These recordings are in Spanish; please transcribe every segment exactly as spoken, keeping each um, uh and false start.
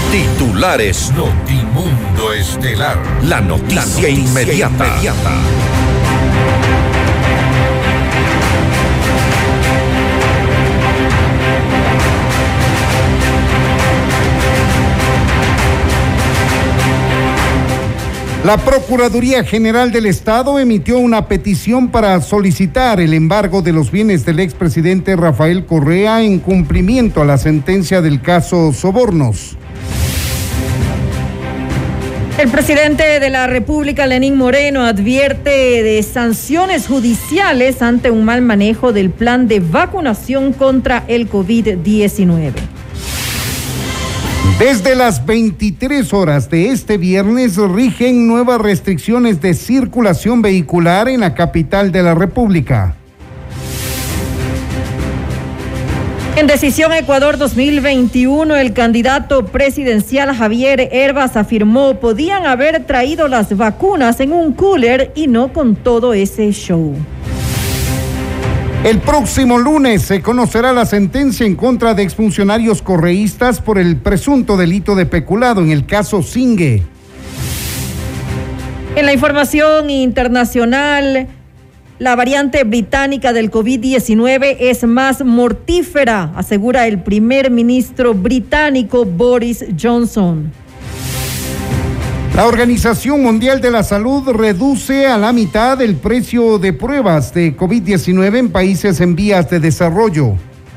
Titulares. Notimundo Estelar. La noticia, La noticia inmediata. inmediata. La Procuraduría General del Estado emitió una petición para solicitar el embargo de los bienes del expresidente Rafael Correa en cumplimiento a la sentencia del caso Sobornos. El presidente de la República, Lenín Moreno, advierte de sanciones judiciales ante un mal manejo del plan de vacunación contra el COVID diecinueve. Desde las veintitrés horas de este viernes rigen nuevas restricciones de circulación vehicular en la capital de la República. En Decisión Ecuador dos mil veintiuno, el candidato presidencial Javier Hervas afirmó podían haber traído las vacunas en un cooler y no con todo ese show. El próximo lunes se conocerá la sentencia en contra de exfuncionarios correístas por el presunto delito de peculado en el caso Singue. En la información internacional, la variante británica del COVID diecinueve es más mortífera, asegura el primer ministro británico Boris Johnson. La Organización Mundial de la Salud reduce a la mitad el precio de pruebas de COVID diecinueve en países en vías de desarrollo.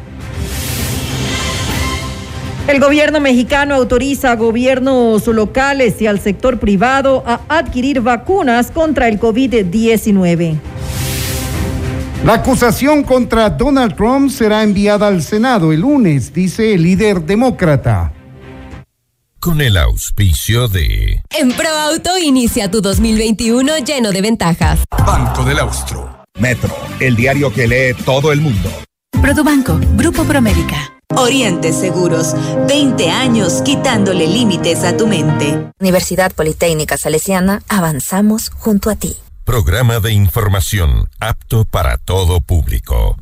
El gobierno mexicano autoriza a gobiernos locales y al sector privado a adquirir vacunas contra el COVID diecinueve. La acusación contra Donald Trump será enviada al Senado el lunes, dice el líder demócrata. Con el auspicio de... En ProAuto inicia tu dos mil veintiuno lleno de ventajas. Banco del Austro. Metro, el diario que lee todo el mundo. Produbanco, Grupo Promérica. Oriente Seguros, veinte años quitándole límites a tu mente. Universidad Politécnica Salesiana, avanzamos junto a ti. Programa de información apto para todo público.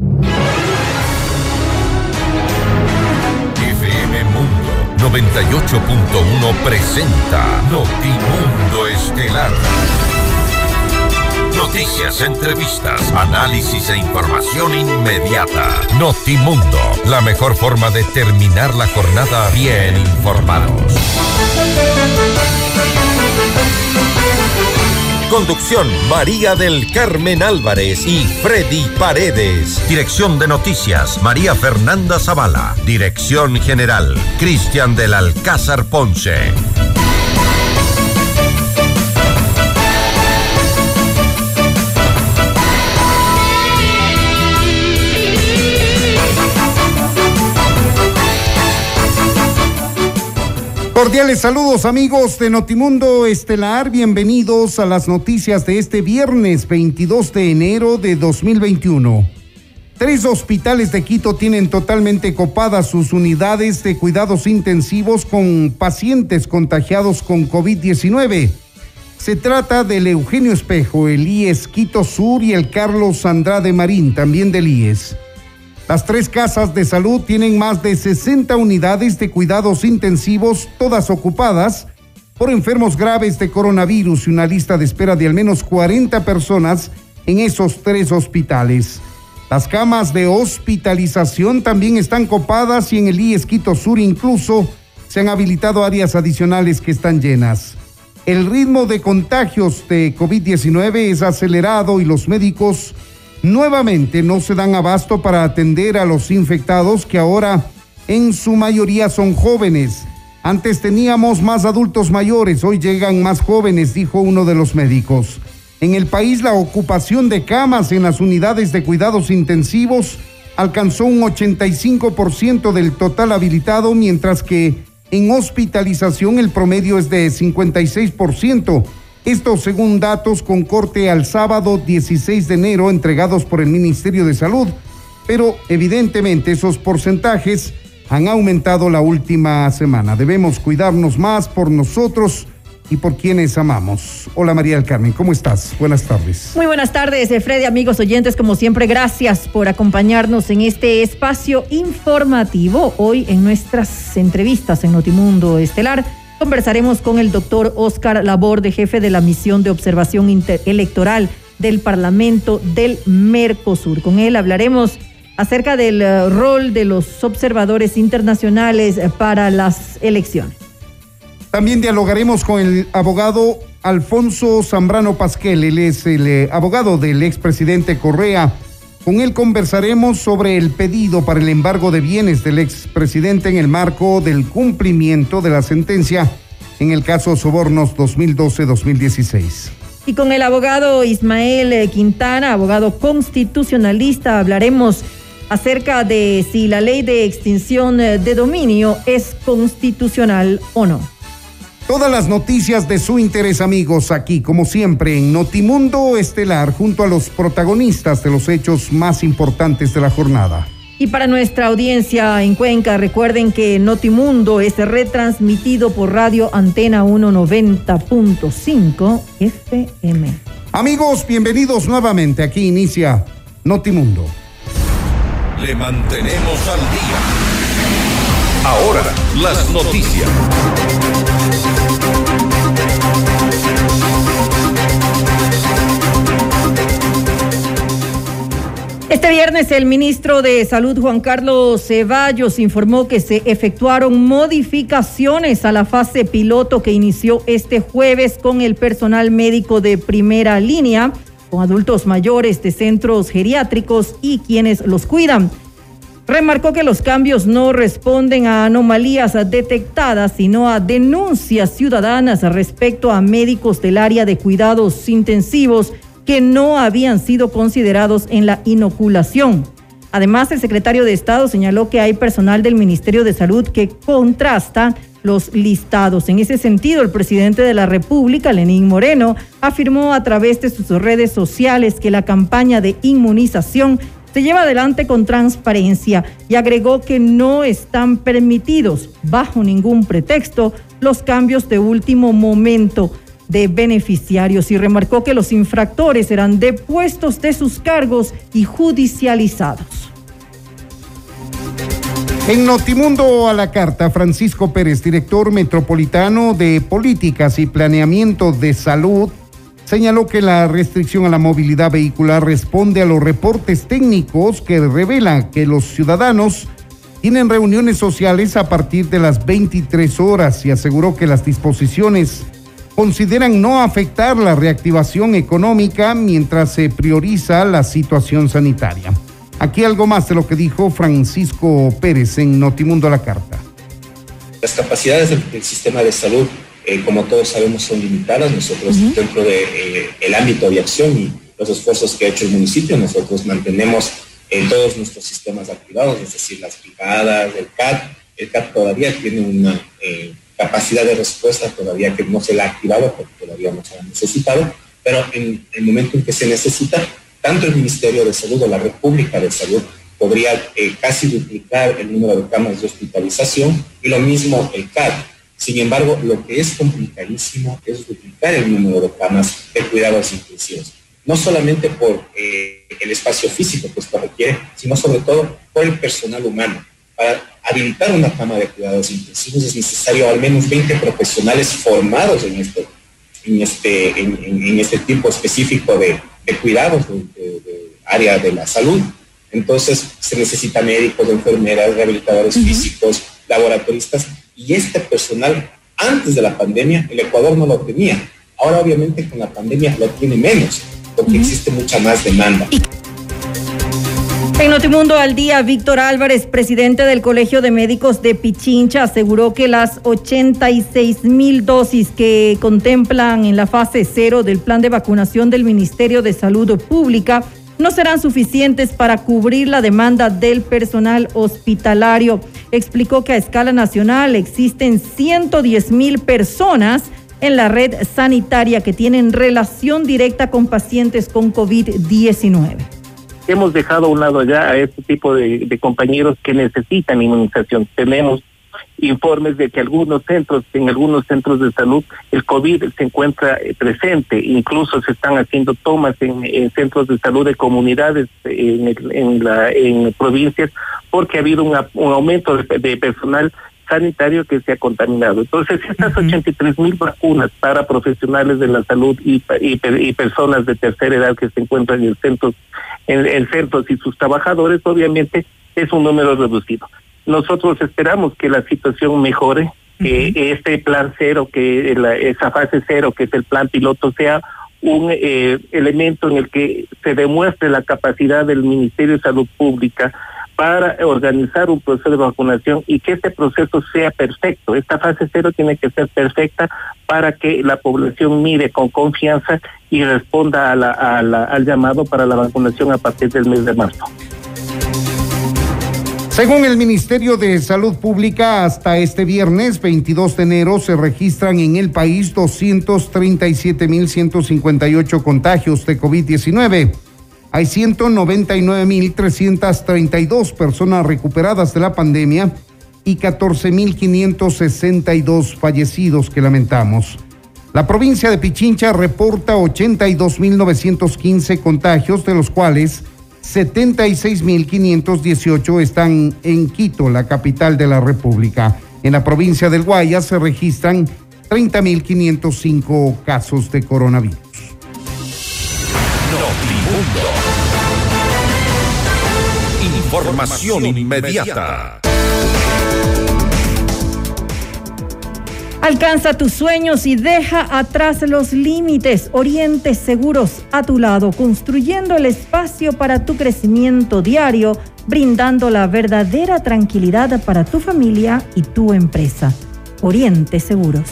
F M Mundo noventa y ocho punto uno presenta Notimundo Estelar. Noticias, entrevistas, análisis e información inmediata. Notimundo, la mejor forma de terminar la jornada bien informados. Conducción, María del Carmen Álvarez y Freddy Paredes. Dirección de Noticias, María Fernanda Zavala. Dirección General, Cristian del Alcázar Ponce. Cordiales saludos amigos de Notimundo Estelar, bienvenidos a las noticias de este viernes veintidós de enero de dos mil veintiuno. Tres hospitales de Quito tienen totalmente copadas sus unidades de cuidados intensivos con pacientes contagiados con COVID diecinueve. Se trata del Eugenio Espejo, el I E S Quito Sur y el Carlos Andrade Marín, también del I E S. Las tres casas de salud tienen más de sesenta unidades de cuidados intensivos, todas ocupadas por enfermos graves de coronavirus y una lista de espera de al menos cuarenta personas en esos tres hospitales. Las camas de hospitalización también están copadas y en el I E S Quito Sur incluso se han habilitado áreas adicionales que están llenas. El ritmo de contagios de COVID diecinueve es acelerado y los médicos nuevamente no se dan abasto para atender a los infectados que ahora en su mayoría son jóvenes. Antes teníamos más adultos mayores, hoy llegan más jóvenes, dijo uno de los médicos. En el país la ocupación de camas en las unidades de cuidados intensivos alcanzó un ochenta y cinco por ciento del total habilitado, mientras que en hospitalización el promedio es de cincuenta y seis por ciento. Esto según datos con corte al sábado dieciséis de enero entregados por el Ministerio de Salud, pero evidentemente esos porcentajes han aumentado la última semana. Debemos cuidarnos más por nosotros y por quienes amamos. Hola María del Carmen, ¿cómo estás? Buenas tardes. Muy buenas tardes, Freddy, amigos oyentes, como siempre, gracias por acompañarnos en este espacio informativo. Hoy en nuestras entrevistas en Notimundo Estelar conversaremos con el doctor Oscar Laborde, jefe de la misión de observación electoral del Parlamento del Mercosur. Con él hablaremos acerca del uh, rol de los observadores internacionales para las elecciones. También dialogaremos con el abogado Alfonso Zambrano Pasquel. Él es el eh, abogado del expresidente Correa. Con él conversaremos sobre el pedido para el embargo de bienes del expresidente en el marco del cumplimiento de la sentencia en el caso Sobornos dos mil doce dos mil dieciséis. Y con el abogado Ismael Quintana, abogado constitucionalista, hablaremos acerca de si la ley de extinción de dominio es constitucional o no. Todas las noticias de su interés, amigos, aquí como siempre en Notimundo Estelar, junto a los protagonistas de los hechos más importantes de la jornada. Y para nuestra audiencia en Cuenca, recuerden que Notimundo es retransmitido por Radio Antena ciento noventa punto cinco F M. Amigos, bienvenidos nuevamente. Aquí inicia Notimundo. Le mantenemos al día. Ahora, las noticias. Este viernes el ministro de Salud, Juan Carlos Ceballos, informó que se efectuaron modificaciones a la fase piloto que inició este jueves con el personal médico de primera línea, con adultos mayores de centros geriátricos y quienes los cuidan. Remarcó que los cambios no responden a anomalías detectadas, sino a denuncias ciudadanas respecto a médicos del área de cuidados intensivos que no habían sido considerados en la inoculación. Además, el secretario de Estado señaló que hay personal del Ministerio de Salud que contrasta los listados. En ese sentido, el presidente de la República, Lenín Moreno, afirmó a través de sus redes sociales que la campaña de inmunización se lleva adelante con transparencia y agregó que no están permitidos, bajo ningún pretexto, los cambios de último momento de beneficiarios, y remarcó que los infractores serán depuestos de sus cargos y judicializados. En Notimundo a la carta, Francisco Pérez, director metropolitano de Políticas y Planeamiento de Salud, señaló que la restricción a la movilidad vehicular responde a los reportes técnicos que revelan que los ciudadanos tienen reuniones sociales a partir de las veintitrés horas, y aseguró que las disposiciones consideran no afectar la reactivación económica mientras se prioriza la situación sanitaria. Aquí algo más de lo que dijo Francisco Pérez en Notimundo a la carta. Las capacidades del, del sistema de salud, eh, como todos sabemos, son limitadas. Nosotros, uh-huh. dentro del de, eh, ámbito de acción y los esfuerzos que ha hecho el municipio, nosotros mantenemos eh, todos nuestros sistemas activados, es decir, las brigadas, el C A D. El C A D todavía tiene una eh, capacidad de respuesta todavía que no se la ha activado porque todavía no se ha necesitado, pero en el momento en que se necesita, tanto el Ministerio de Salud o la República de Salud podría eh, casi duplicar el número de camas de hospitalización, y lo mismo el C A D. Sin embargo, lo que es complicadísimo es duplicar el número de camas de cuidados intensivos, no solamente por eh, el espacio físico que esto requiere, sino sobre todo por el personal humano. Para habilitar una cama de cuidados intensivos es necesario al menos veinte profesionales formados en este, en este, en, en, en este tipo específico de, de cuidados de, de, de área de la salud. Entonces se necesita médicos, enfermeras, rehabilitadores uh-huh. físicos, laboratoristas, y este personal antes de la pandemia el Ecuador no lo tenía. Ahora obviamente con la pandemia lo tiene menos, porque uh-huh. existe mucha más demanda. En Notimundo al Día, Víctor Álvarez, presidente del Colegio de Médicos de Pichincha, aseguró que las ochenta y seis mil dosis que contemplan en la fase cero del plan de vacunación del Ministerio de Salud Pública no serán suficientes para cubrir la demanda del personal hospitalario. Explicó que a escala nacional existen ciento diez mil personas en la red sanitaria que tienen relación directa con pacientes con COVID diecinueve. Hemos dejado a un lado ya a este tipo de, de compañeros que necesitan inmunización. Tenemos informes de que algunos centros, en algunos centros de salud, el COVID se encuentra presente, incluso se están haciendo tomas en, en centros de salud de comunidades en, el, en, la, en provincias, porque ha habido una, un aumento de, de personal sanitario que se ha contaminado. Entonces, estas ochenta y tres mil vacunas para profesionales de la salud y, y, y personas de tercera edad que se encuentran en centros, en, en centros y sus trabajadores, obviamente es un número reducido. Nosotros esperamos que la situación mejore, que uh-huh. este plan cero, que la, esa fase cero, que es el plan piloto, sea un eh, elemento en el que se demuestre la capacidad del Ministerio de Salud Pública para organizar un proceso de vacunación y que este proceso sea perfecto. Esta fase cero tiene que ser perfecta para que la población mire con confianza y responda a la, a la, al llamado para la vacunación a partir del mes de marzo. Según el Ministerio de Salud Pública, hasta este viernes veintidós de enero se registran en el país doscientos treinta y siete mil ciento cincuenta y ocho contagios de COVID diecinueve. Hay ciento noventa y nueve mil trescientas treinta y dos personas recuperadas de la pandemia y catorce mil quinientos sesenta y dos fallecidos que lamentamos. La provincia de Pichincha reporta ochenta y dos mil novecientos quince contagios, de los cuales setenta y seis mil quinientos dieciocho están en Quito, la capital de la República. En la provincia del Guayas se registran treinta mil quinientos cinco casos de coronavirus. Notimundo. Información inmediata. Alcanza tus sueños y deja atrás los límites. Oriente Seguros, a tu lado, construyendo el espacio para tu crecimiento diario, brindando la verdadera tranquilidad para tu familia y tu empresa. Oriente Seguros.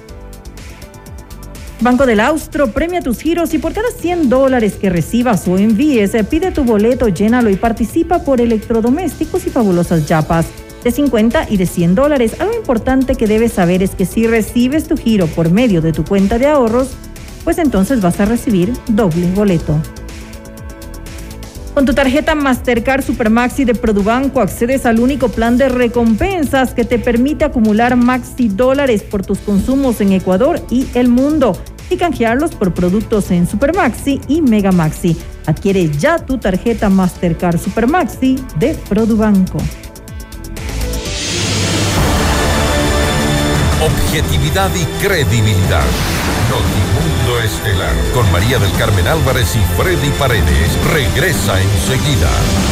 Banco del Austro premia tus giros y por cada cien dólares que recibas o envíes, pide tu boleto, llénalo y participa por electrodomésticos y fabulosas yapas de cincuenta y de cien dólares. Algo importante que debes saber es que si recibes tu giro por medio de tu cuenta de ahorros, pues entonces vas a recibir doble boleto. Con tu tarjeta Mastercard Supermaxi de Produbanco accedes al único plan de recompensas que te permite acumular maxi dólares por tus consumos en Ecuador y el mundo y canjearlos por productos en Supermaxi y Megamaxi. Adquiere ya tu tarjeta Mastercard Supermaxi de Produbanco. Objetividad y credibilidad. Notimundo Estelar con María del Carmen Álvarez y Freddy Paredes regresa enseguida.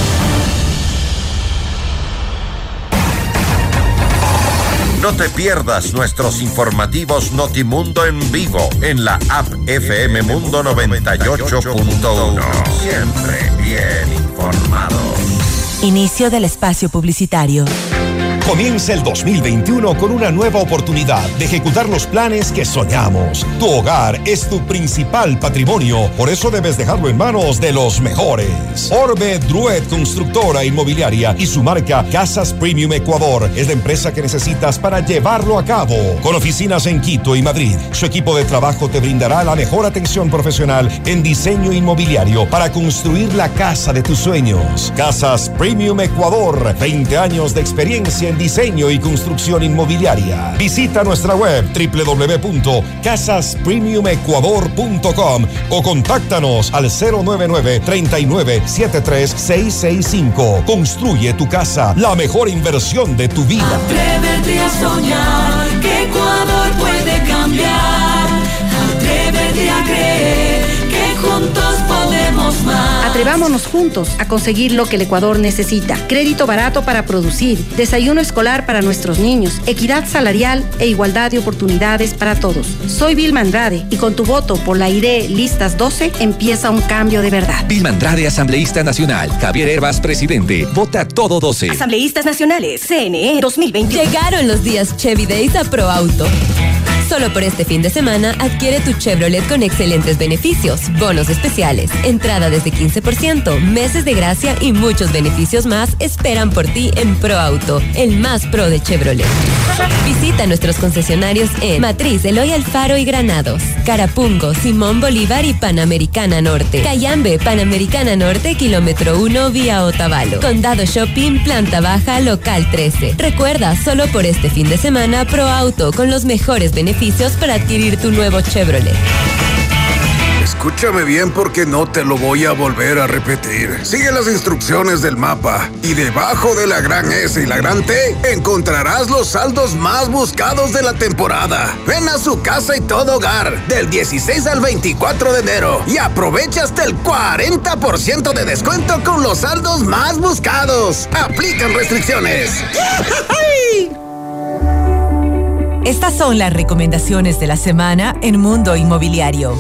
No te pierdas nuestros informativos Notimundo en vivo en la app F M Mundo noventa y ocho punto uno. Siempre bien informados. Inicio del espacio publicitario. Comienza el dos mil veintiuno con una nueva oportunidad de ejecutar los planes que soñamos. Tu hogar es tu principal patrimonio, por eso debes dejarlo en manos de los mejores. Orbe Druet Constructora Inmobiliaria y su marca Casas Premium Ecuador es la empresa que necesitas para llevarlo a cabo. Con oficinas en Quito y Madrid, su equipo de trabajo te brindará la mejor atención profesional en diseño inmobiliario para construir la casa de tus sueños. Casas Premium Ecuador, veinte años de experiencia en diseño y construcción inmobiliaria. Visita nuestra web doble u doble u doble u punto casas premium ecuador punto com o contáctanos al cero nueve nueve, treinta y nueve, setenta y tres, seiscientos sesenta y cinco. Construye tu casa, la mejor inversión de tu vida. Atrévete a soñar que Ecuador puede cambiar. Atrévete a creer que juntos podemos más. Atrevámonos juntos a conseguir lo que el Ecuador necesita. Crédito barato para producir, desayuno escolar para nuestros niños, equidad salarial e igualdad de oportunidades para todos. Soy Vilma Andrade y con tu voto por la I D E Listas doce empieza un cambio de verdad. Vilma Andrade, asambleísta nacional. Javier Herbas, presidente. Vota todo doce. Asambleístas nacionales, C N E dos mil veinte. Llegaron los días Chevy Days a ProAuto. Solo por este fin de semana, adquiere tu Chevrolet con excelentes beneficios, bonos especiales, entrada desde quince por ciento, meses de gracia y muchos beneficios más esperan por ti en ProAuto, el más pro de Chevrolet. Visita nuestros concesionarios en Matriz, Eloy Alfaro y Granados, Carapungo, Simón Bolívar y Panamericana Norte, Cayambe, Panamericana Norte, kilómetro uno, vía Otavalo, Condado Shopping, planta baja, local trece. Recuerda, solo por este fin de semana, ProAuto, con los mejores beneficios para adquirir tu nuevo Chevrolet. Escúchame bien porque no te lo voy a volver a repetir. Sigue las instrucciones del mapa y debajo de la gran S y la gran T encontrarás los saldos más buscados de la temporada. Ven a Su Casa y Todo Hogar del dieciséis al veinticuatro de enero y aprovecha hasta el cuarenta por ciento de descuento con los saldos más buscados. Aplican restricciones. Estas son las recomendaciones de la semana en Mundo Inmobiliario.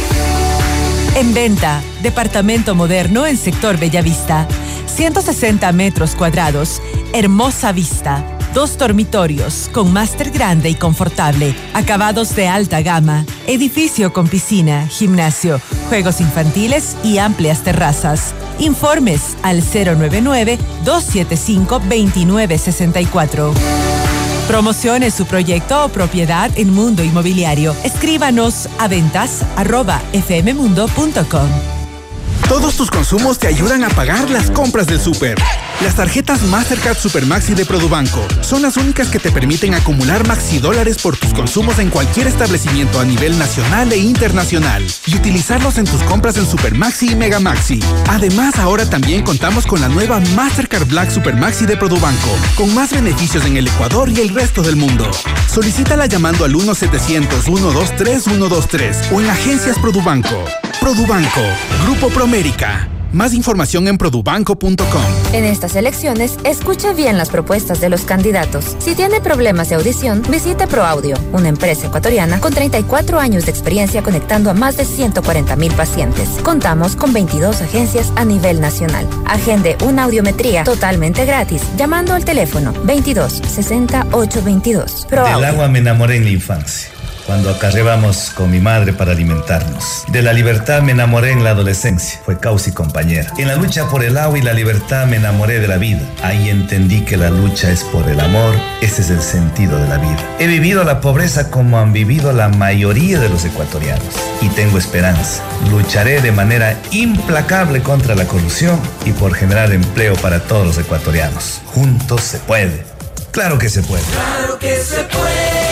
En venta, departamento moderno en sector Bellavista, ciento sesenta metros cuadrados, hermosa vista, dos dormitorios con máster grande y confortable, acabados de alta gama, edificio con piscina, gimnasio, juegos infantiles y amplias terrazas. Informes al cero nueve nueve, dos siete cinco, dos nueve seis cuatro. Promocione su proyecto o propiedad en Mundo Inmobiliario. Escríbanos a ventas arroba fmmundo punto com. Todos tus consumos te ayudan a pagar las compras del súper. Las tarjetas Mastercard Supermaxi de Produbanco son las únicas que te permiten acumular maxi dólares por tus consumos en cualquier establecimiento a nivel nacional e internacional y utilizarlos en tus compras en Supermaxi y Megamaxi. Además, ahora también contamos con la nueva Mastercard Black Supermaxi de Produbanco, con más beneficios en el Ecuador y el resto del mundo. Solicítala llamando al uno setecientos, uno dos tres, uno dos tres o en Agencias Produbanco. Produbanco, Grupo Promérica. Más información en produbanco punto com. En estas elecciones, escuche bien las propuestas de los candidatos. Si tiene problemas de audición, visite ProAudio, una empresa ecuatoriana con treinta y cuatro años de experiencia conectando a más de ciento cuarenta mil pacientes. Contamos con veintidós agencias a nivel nacional. Agende una audiometría totalmente gratis llamando al teléfono veintidós, sesenta, ochocientos veintidós. ProAudio. Del agua me enamoré en la infancia, cuando acarreábamos con mi madre para alimentarnos. De la libertad me enamoré en la adolescencia, fue causa y compañera. En la lucha por el agua y la libertad me enamoré de la vida. Ahí entendí que la lucha es por el amor, ese es el sentido de la vida. He vivido la pobreza como han vivido la mayoría de los ecuatorianos y tengo esperanza. Lucharé de manera implacable contra la corrupción y por generar empleo para todos los ecuatorianos. Juntos se puede. Claro que se puede. Claro que se puede.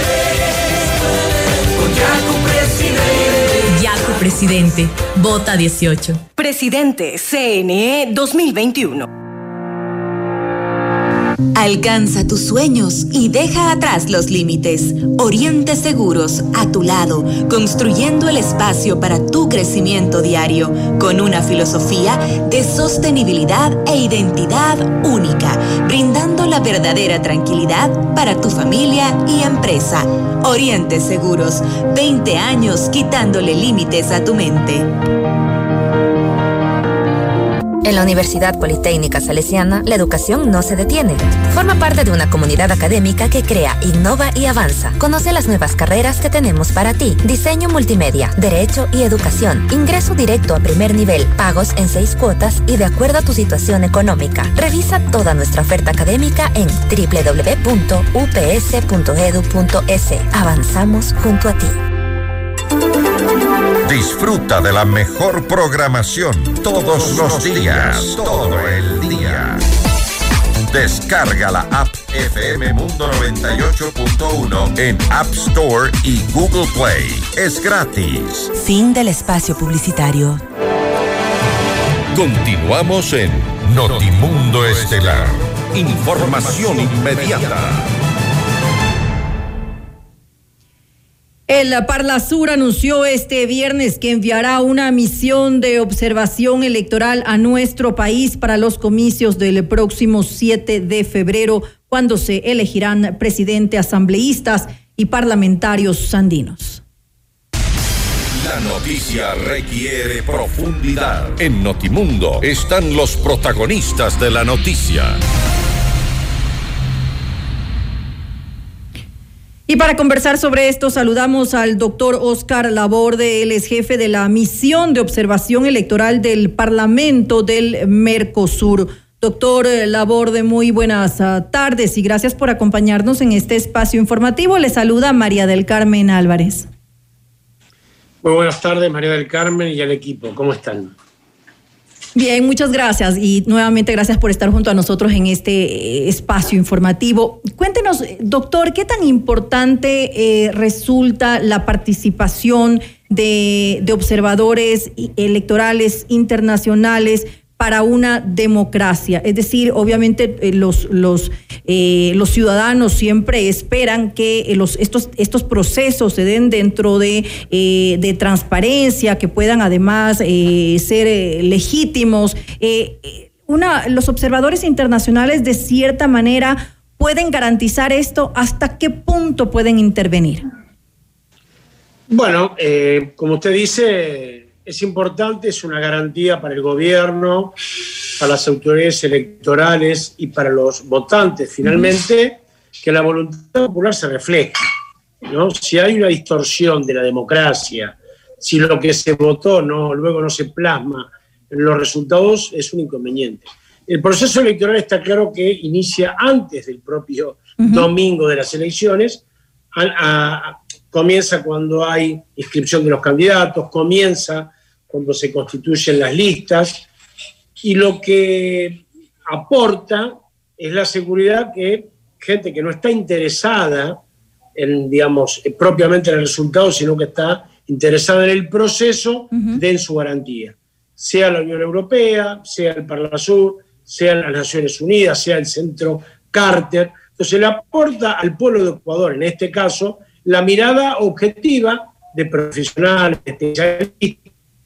Yacu Presidente. Yacu Presidente. Vota dieciocho. Presidente C N E dos mil veintiuno. Alcanza tus sueños y deja atrás los límites. Oriente Seguros, a tu lado, construyendo el espacio para tu crecimiento diario, con una filosofía de sostenibilidad e identidad única, brindando la verdadera tranquilidad para tu familia y empresa. Oriente Seguros, veinte años quitándole límites a tu mente. En la Universidad Politécnica Salesiana, la educación no se detiene. Forma parte de una comunidad académica que crea, innova y avanza. Conoce las nuevas carreras que tenemos para ti. Diseño multimedia, Derecho y Educación. Ingreso directo a primer nivel, pagos en seis cuotas y de acuerdo a tu situación económica. Revisa toda nuestra oferta académica en doble u doble u doble u punto u p s punto e d u punto es. Avanzamos junto a ti. Disfruta de la mejor programación todos los días, todo el día. Descarga la app F M Mundo noventa y ocho punto uno en App Store y Google Play. Es gratis. Fin del espacio publicitario. Continuamos en Notimundo Estelar. Información inmediata. El Parlasur anunció este viernes que enviará una misión de observación electoral a nuestro país para los comicios del próximo siete de febrero, cuando se elegirán presidente, asambleístas y parlamentarios andinos. La noticia requiere profundidad. En Notimundo están los protagonistas de la noticia. Y para conversar sobre esto, saludamos al doctor Oscar Laborde, él es jefe de la misión de observación electoral del Parlamento del Mercosur. Doctor Laborde, muy buenas tardes y gracias por acompañarnos en este espacio informativo. Le saluda María del Carmen Álvarez. Muy buenas tardes, María del Carmen y al equipo. ¿Cómo están? Bien, muchas gracias y nuevamente gracias por estar junto a nosotros en este espacio informativo. Cuéntenos, doctor, ¿qué tan importante eh, resulta la participación de, de observadores electorales internacionales para una democracia? Es decir, obviamente eh, los, los, eh, los ciudadanos siempre esperan que los, estos, estos procesos se den dentro de, eh, de transparencia, que puedan además eh, ser eh, legítimos. Eh, una, los observadores internacionales de cierta manera pueden garantizar esto. ¿Hasta qué punto pueden intervenir? Bueno, eh, como usted dice, es importante, es una garantía para el gobierno, para las autoridades electorales y para los votantes, finalmente, que la voluntad popular se refleje, ¿no? Si hay una distorsión de la democracia, si lo que se votó no, luego no se plasma en los resultados, es un inconveniente. El proceso electoral está claro que inicia antes del propio uh-huh. domingo de las elecciones, a, a, comienza cuando hay inscripción de los candidatos, comienza cuando se constituyen las listas, y lo que aporta es la seguridad que gente que no está interesada en, digamos, propiamente en el resultado, sino que está interesada en el proceso, uh-huh. den su garantía. Sea la Unión Europea, sea el Parlasur, sea las Naciones Unidas, sea el Centro Carter. Entonces le aporta al pueblo de Ecuador, en este caso, la mirada objetiva de profesionales, especialistas.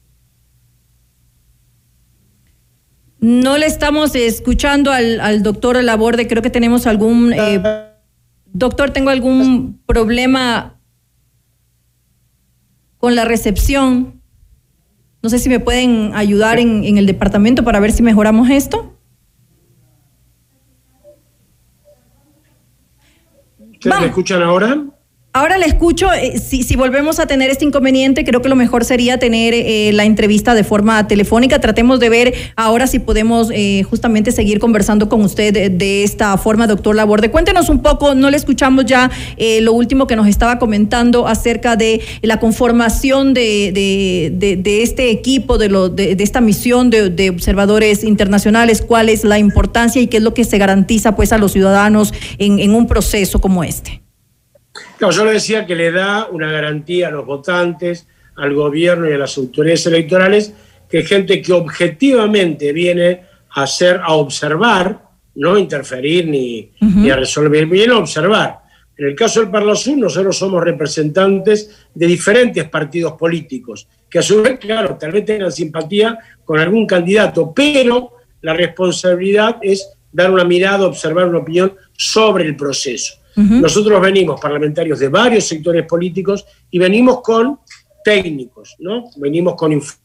No le estamos escuchando al, al doctor Laborde, creo que tenemos algún... Eh, doctor, tengo algún problema con la recepción. No sé si me pueden ayudar en, en el departamento para ver si mejoramos esto. ¿Me escuchan ahora? Ahora le escucho. Eh, si, si volvemos a tener este inconveniente, creo que lo mejor sería tener eh, la entrevista de forma telefónica. Tratemos de ver ahora si podemos eh, justamente seguir conversando con usted de, de esta forma, doctor Laborde. Cuéntenos un poco, no le escuchamos ya eh, lo último que nos estaba comentando acerca de la conformación de, de, de, de este equipo, de, lo, de, de esta misión de, de observadores internacionales, cuál es la importancia y qué es lo que se garantiza pues a los ciudadanos en, en un proceso como este. Claro, yo le decía que le da una garantía a los votantes, al gobierno y a las autoridades electorales, que gente que objetivamente viene a hacer, a observar, no interferir ni, uh-huh. ni a resolver, viene a observar. En el caso del Parlasur, nosotros somos representantes de diferentes partidos políticos, que a su vez, claro, tal vez tengan simpatía con algún candidato, pero la responsabilidad es dar una mirada, observar una opinión sobre el proceso. Uh-huh. Nosotros venimos parlamentarios de varios sectores políticos y venimos con técnicos, ¿no? Venimos con inf-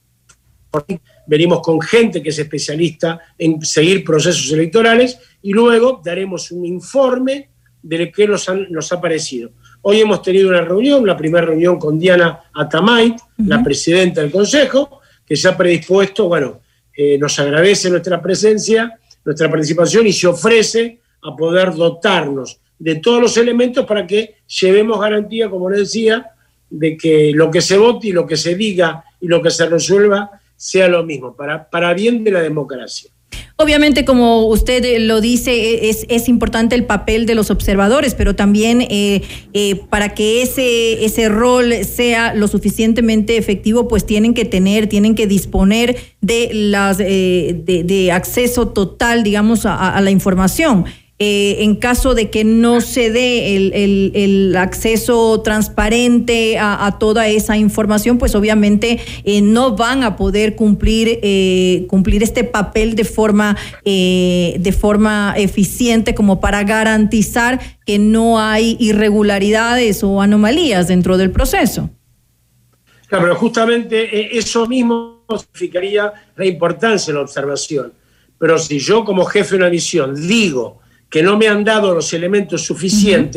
venimos con gente que es especialista en seguir procesos electorales y luego daremos un informe de qué nos, han, nos ha parecido. Hoy hemos tenido una reunión, la primera reunión con Diana Atamait, uh-huh. la presidenta del Consejo, que se ha predispuesto, bueno, eh, nos agradece nuestra presencia, nuestra participación y se ofrece a poder dotarnos de todos los elementos para que llevemos garantía, como les decía, de que lo que se vote y lo que se diga y lo que se resuelva sea lo mismo, para, para bien de la democracia. Obviamente, como usted lo dice, es, es importante el papel de los observadores, pero también eh, eh, para que ese, ese rol sea lo suficientemente efectivo, pues tienen que tener, tienen que disponer de, las, eh, de, de acceso total, digamos, a, a la información. Eh, en caso de que no se dé el, el, el acceso transparente a, a toda esa información, pues obviamente eh, no van a poder cumplir eh, cumplir este papel de forma eh, de forma eficiente como para garantizar que no hay irregularidades o anomalías dentro del proceso. Claro, pero justamente eso mismo significaría la importancia de la observación. Pero si yo como jefe de una misión digo que no me han dado los elementos suficientes, uh-huh.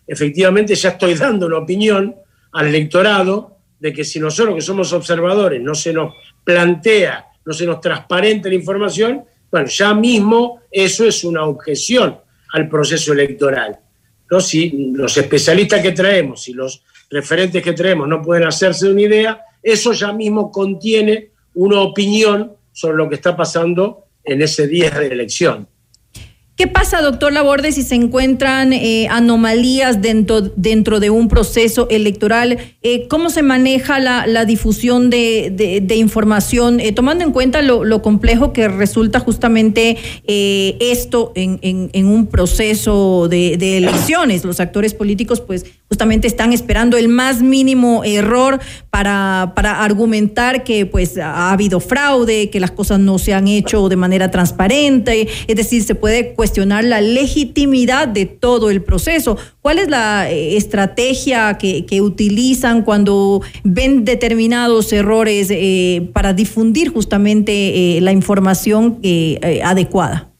efectivamente ya estoy dando una opinión al electorado de que si nosotros que somos observadores no se nos plantea, no se nos transparenta la información, bueno, ya mismo eso es una objeción al proceso electoral, ¿no? Si los especialistas que traemos, si los referentes que traemos no pueden hacerse una idea, eso ya mismo contiene una opinión sobre lo que está pasando en ese día de elección. ¿Qué pasa, doctor Laborde, si se encuentran eh, anomalías dentro, dentro de un proceso electoral? Eh, ¿Cómo se maneja la, la difusión de, de, de información, eh, tomando en cuenta lo, lo complejo que resulta justamente eh, esto en, en, en un proceso de, de elecciones? Los actores políticos pues justamente están esperando el más mínimo error para, para argumentar que pues ha habido fraude, que las cosas no se han hecho de manera transparente, es decir, se puede cuestionar cuestionar la legitimidad de todo el proceso. ¿Cuál es la eh, estrategia que, que utilizan cuando ven determinados errores eh, para difundir justamente eh, la información eh, eh, adecuada?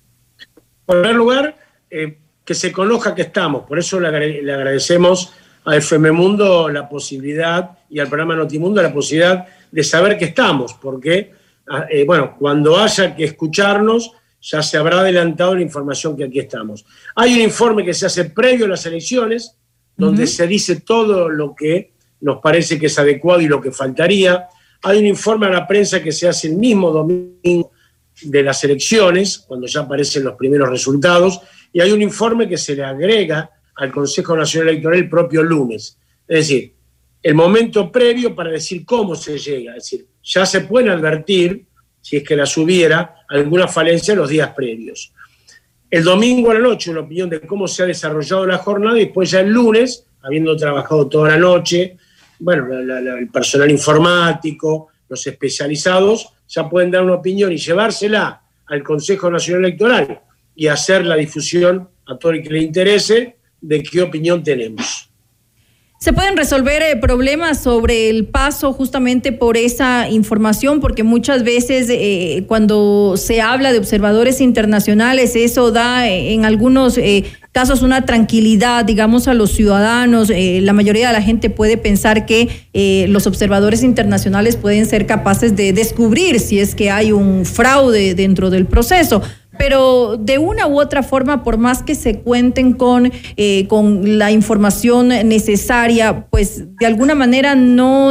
En primer lugar, eh, que se conozca que estamos. Por eso le, agrade, le agradecemos a F M Mundo la posibilidad y al programa Notimundo la posibilidad de saber que estamos, porque eh, bueno, cuando haya que escucharnos, ya se habrá adelantado la información que aquí estamos. Hay un informe que se hace previo a las elecciones, donde uh-huh. se dice todo lo que nos parece que es adecuado y lo que faltaría. Hay un informe a la prensa que se hace el mismo domingo de las elecciones, cuando ya aparecen los primeros resultados, y hay un informe que se le agrega al Consejo Nacional Electoral el propio lunes. Es decir, el momento previo para decir cómo se llega. Es decir, ya se pueden advertir, si es que las hubiera, alguna falencia en los días previos. El domingo a la noche, una opinión de cómo se ha desarrollado la jornada, y después ya el lunes, habiendo trabajado toda la noche, bueno, la, la, el personal informático, los especializados, ya pueden dar una opinión y llevársela al Consejo Nacional Electoral y hacer la difusión a todo el que le interese de qué opinión tenemos. ¿Se pueden resolver eh, problemas sobre el paso justamente por esa información? Porque muchas veces eh, cuando se habla de observadores internacionales, eso da eh, en algunos eh, casos una tranquilidad, digamos, a los ciudadanos. Eh, la mayoría de la gente puede pensar que eh, los observadores internacionales pueden ser capaces de descubrir si es que hay un fraude dentro del proceso. Pero de una u otra forma, por más que se cuenten con, eh, con la información necesaria, pues de alguna manera no,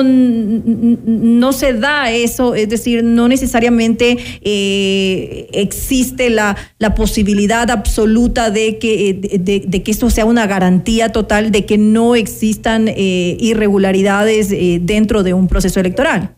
no se da eso, es decir, no necesariamente eh, existe la, la posibilidad absoluta de que, de, de, de que esto sea una garantía total de que no existan eh, irregularidades eh, dentro de un proceso electoral.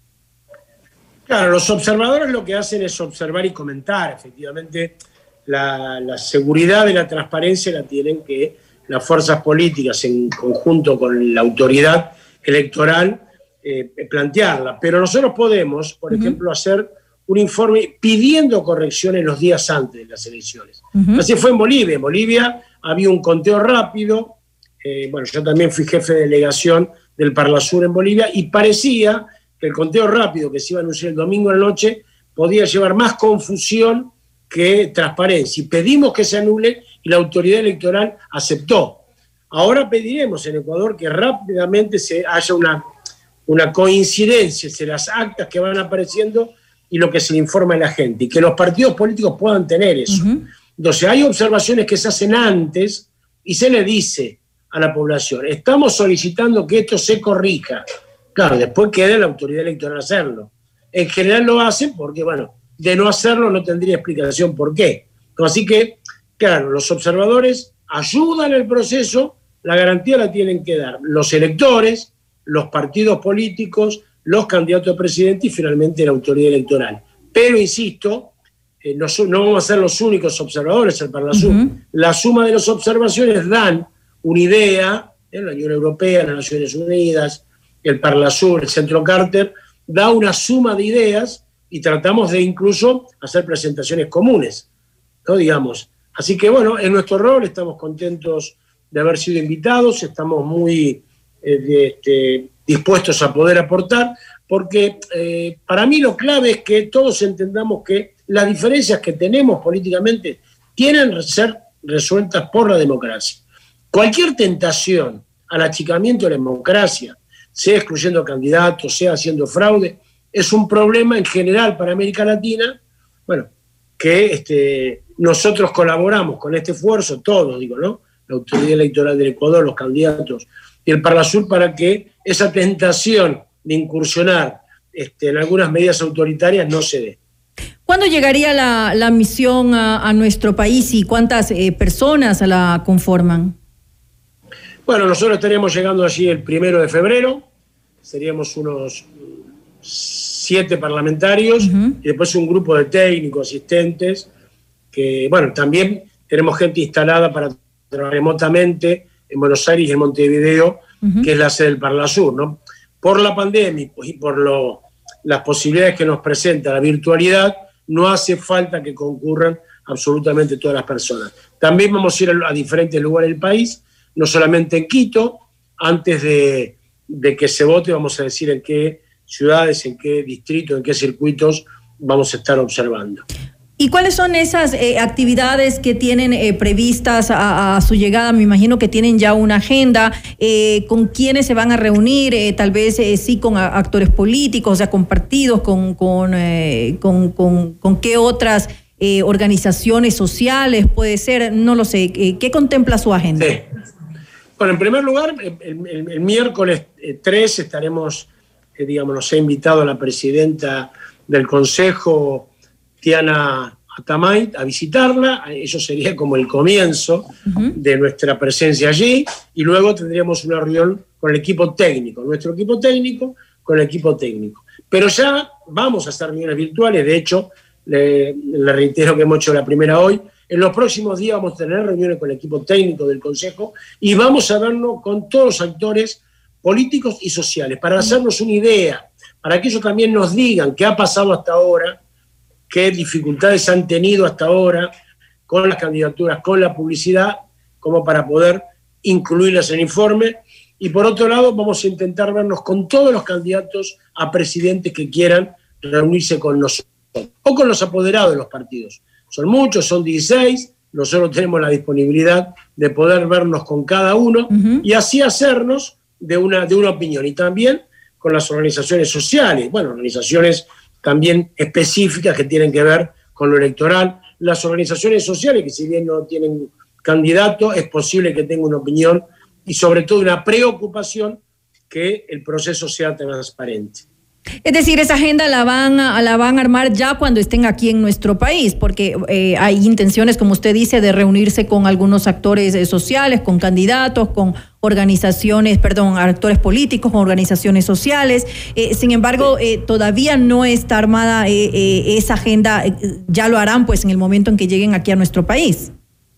Claro, los observadores lo que hacen es observar y comentar. Efectivamente, la, la seguridad de la transparencia la tienen que las fuerzas políticas en conjunto con la autoridad electoral eh, plantearla. Pero nosotros podemos, por uh-huh. ejemplo, hacer un informe pidiendo correcciones los días antes de las elecciones. Uh-huh. Así fue en Bolivia. En Bolivia había un conteo rápido. Eh, bueno, yo también fui jefe de delegación del Parlasur en Bolivia y parecía que el conteo rápido que se iba a anunciar el domingo en la noche podía llevar más confusión que transparencia. Y pedimos que se anule y la autoridad electoral aceptó. Ahora pediremos en Ecuador que rápidamente se haya una, una coincidencia entre las actas que van apareciendo y lo que se le informa a la gente, y que los partidos políticos puedan tener eso. Uh-huh. Entonces hay observaciones que se hacen antes y se le dice a la población, estamos solicitando que esto se corrija. Claro, después queda la autoridad electoral hacerlo. En general lo hacen porque, bueno, de no hacerlo no tendría explicación por qué. Así que, claro, los observadores ayudan al proceso, la garantía la tienen que dar los electores, los partidos políticos, los candidatos a presidente y finalmente la autoridad electoral. Pero, insisto, eh, no, no vamos a ser los únicos observadores al Parlasur. Uh-huh. La suma de las observaciones dan una idea, en la Unión Europea, en las Naciones Unidas, el Parlasur, el Centro Carter, da una suma de ideas y tratamos de incluso hacer presentaciones comunes, ¿no? Digamos. Así que, bueno, en nuestro rol estamos contentos de haber sido invitados, estamos muy eh, de, este, dispuestos a poder aportar, porque eh, para mí lo clave es que todos entendamos que las diferencias que tenemos políticamente tienen que ser resueltas por la democracia. Cualquier tentación al achicamiento de la democracia, sea excluyendo candidatos, sea haciendo fraude, es un problema en general para América Latina, bueno, que este, nosotros colaboramos con este esfuerzo, todos, digo, ¿no? La Autoridad Electoral del Ecuador, los candidatos y el Parlasur, para que esa tentación de incursionar este, en algunas medidas autoritarias no se dé. ¿Cuándo llegaría la, la misión a, a nuestro país y cuántas eh, personas la conforman? Bueno, nosotros estaríamos llegando allí el primero de febrero, seríamos unos siete parlamentarios, uh-huh, y después un grupo de técnicos, asistentes, que, bueno, también tenemos gente instalada para trabajar remotamente en Buenos Aires y en Montevideo, uh-huh, que es la sede del Parlasur, ¿no? Por la pandemia y por lo, las posibilidades que nos presenta la virtualidad, no hace falta que concurran absolutamente todas las personas. También vamos a ir a, a diferentes lugares del país, no solamente en Quito. Antes de, de que se vote vamos a decir en qué ciudades, en qué distritos, en qué circuitos vamos a estar observando. ¿Y cuáles son esas eh, actividades que tienen eh, previstas a, a su llegada? Me imagino que tienen ya una agenda. Eh, ¿Con quiénes se van a reunir? Eh, tal vez eh, sí con a, actores políticos, o sea, con partidos, con, con, eh, con, con, con qué otras eh, organizaciones sociales puede ser, no lo sé. Eh, ¿Qué contempla su agenda? Sí. Bueno, en primer lugar, el, el, el miércoles tres estaremos, eh, digamos, nos ha invitado a la presidenta del Consejo, Tiana Atamay, a visitarla. Eso sería como el comienzo, uh-huh, de nuestra presencia allí, y luego tendríamos una reunión con el equipo técnico, nuestro equipo técnico con el equipo técnico. Pero ya vamos a hacer reuniones virtuales. De hecho, le, le reitero que hemos hecho la primera hoy. En los próximos días vamos a tener reuniones con el equipo técnico del Consejo y vamos a vernos con todos los actores políticos y sociales para hacernos una idea, para que ellos también nos digan qué ha pasado hasta ahora, qué dificultades han tenido hasta ahora con las candidaturas, con la publicidad, como para poder incluirlas en el informe. Y por otro lado, vamos a intentar vernos con todos los candidatos a presidentes que quieran reunirse con nosotros, o con los apoderados de los partidos. Son muchos, son dieciséis, nosotros tenemos la disponibilidad de poder vernos con cada uno, uh-huh, y así hacernos de una, de una opinión. Y también con las organizaciones sociales, bueno, organizaciones también específicas que tienen que ver con lo electoral. Las organizaciones sociales, que si bien no tienen candidato, es posible que tengan una opinión y sobre todo una preocupación que el proceso sea transparente. Es decir, esa agenda la van a, la van a armar ya cuando estén aquí en nuestro país, porque eh, hay intenciones, como usted dice, de reunirse con algunos actores eh, sociales, con candidatos, con organizaciones, perdón, actores políticos, con organizaciones sociales. Eh, sin embargo, eh, todavía no está armada eh, eh, esa agenda. Eh, ya lo harán pues en el momento en que lleguen aquí a nuestro país.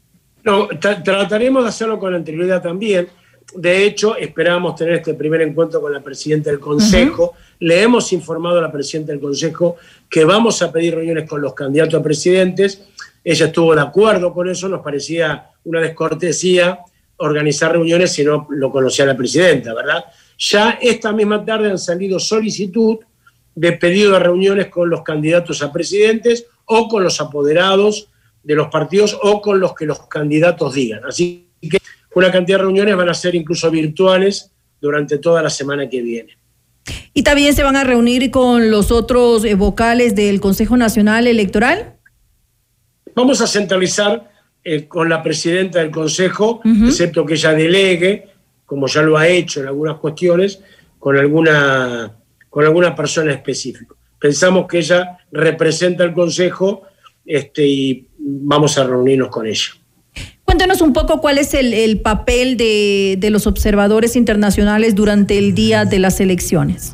No, tra- trataremos de hacerlo con anterioridad también. De hecho, esperamos tener este primer encuentro con la presidenta del Consejo. Uh-huh. Le hemos informado a la presidenta del Consejo que vamos a pedir reuniones con los candidatos a presidentes. Ella estuvo de acuerdo con eso. Nos parecía una descortesía organizar reuniones si no lo conocía la presidenta, ¿verdad? Ya esta misma tarde han salido solicitud de pedido de reuniones con los candidatos a presidentes o con los apoderados de los partidos o con los que los candidatos digan. Así que una cantidad de reuniones van a ser incluso virtuales durante toda la semana que viene. ¿Y también se van a reunir con los otros eh, vocales del Consejo Nacional Electoral? Vamos a centralizar eh, con la presidenta del Consejo, uh-huh, excepto que ella delegue, como ya lo ha hecho en algunas cuestiones, con alguna, con alguna persona específica. Pensamos que ella representa al Consejo este, y vamos a reunirnos con ella. Cuéntanos un poco cuál es el, el papel de, de los observadores internacionales durante el día de las elecciones.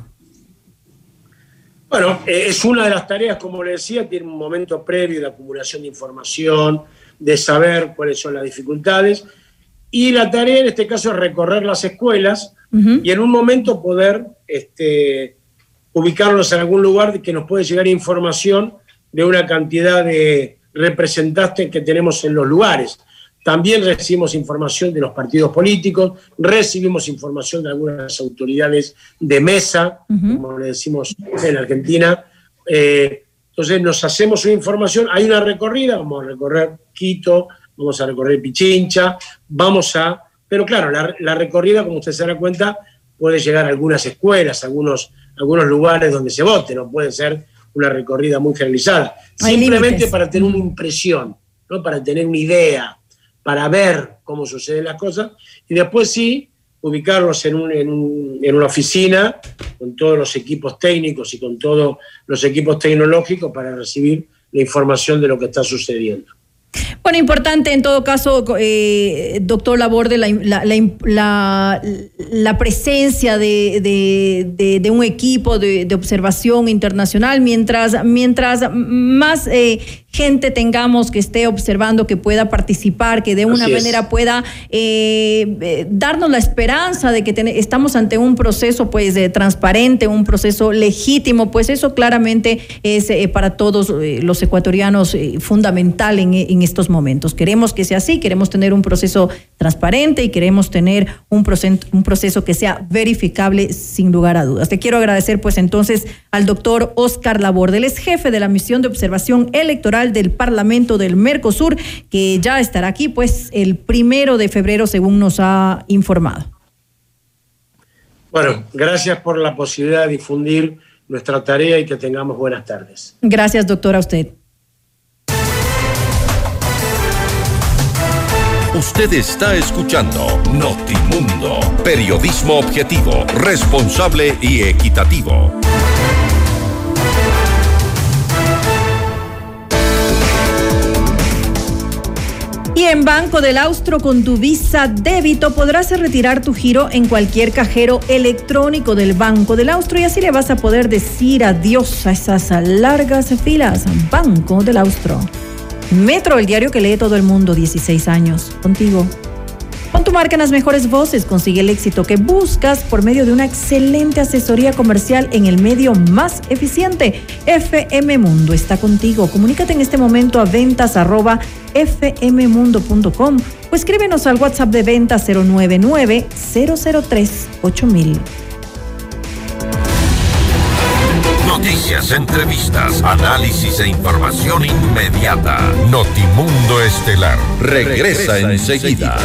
Bueno, eh, es una de las tareas, como le decía, tiene un momento previo de acumulación de información, de saber cuáles son las dificultades, y la tarea en este caso es recorrer las escuelas, uh-huh, y en un momento poder este, ubicarnos en algún lugar que nos puede llegar información de una cantidad de representantes que tenemos en los lugares. También recibimos información de los partidos políticos, recibimos información de algunas autoridades de mesa, uh-huh, como le decimos en Argentina. Eh, entonces nos hacemos una información, hay una recorrida, vamos a recorrer Quito, vamos a recorrer Pichincha, vamos a Pero claro, la, la recorrida, como usted se da cuenta, puede llegar a algunas escuelas, a algunos, algunos lugares donde se vote, no puede ser una recorrida muy generalizada. Hay Simplemente límites. para tener una impresión, ¿no? Para tener una idea, para ver cómo suceden las cosas, y después sí ubicarlos en, un, en, un, en una oficina con todos los equipos técnicos y con todos los equipos tecnológicos para recibir la información de lo que está sucediendo. Bueno, importante en todo caso, eh, doctor Laborde, la, la, la, la, la presencia de, de, de, de un equipo de, de observación internacional, mientras, mientras más eh, gente tengamos que esté observando, que pueda participar, que de una Así manera es. pueda eh, eh, darnos la esperanza de que ten, estamos ante un proceso pues de transparente, un proceso legítimo, pues eso claramente es eh, para todos eh, los ecuatorianos eh, fundamental en, en estos momentos. Queremos que sea así, queremos tener un proceso transparente y queremos tener un proceso, un proceso que sea verificable sin lugar a dudas. Te quiero agradecer pues entonces al doctor Oscar Laborde, él es jefe de la misión de observación electoral del Parlamento del Mercosur, que ya estará aquí pues el primero de febrero según nos ha informado. Bueno, gracias por la posibilidad de difundir nuestra tarea y que tengamos buenas tardes. Gracias, doctor, a usted. Usted está escuchando Notimundo, periodismo objetivo, responsable y equitativo. Y en Banco del Austro, con tu Visa Débito podrás retirar tu giro en cualquier cajero electrónico del Banco del Austro y así le vas a poder decir adiós a esas largas filas. Banco del Austro. Metro, el diario que lee todo el mundo, dieciséis años. Contigo. Pon tu marca en las mejores voces, consigue el éxito que buscas por medio de una excelente asesoría comercial en el medio más eficiente. F M Mundo está contigo. Comunícate en este momento a ventas arroba f m mundo punto com o escríbenos al WhatsApp de ventas cero nueve nueve cero cero tres ocho mil. Noticias, entrevistas, análisis e información inmediata. Notimundo Estelar regresa enseguida.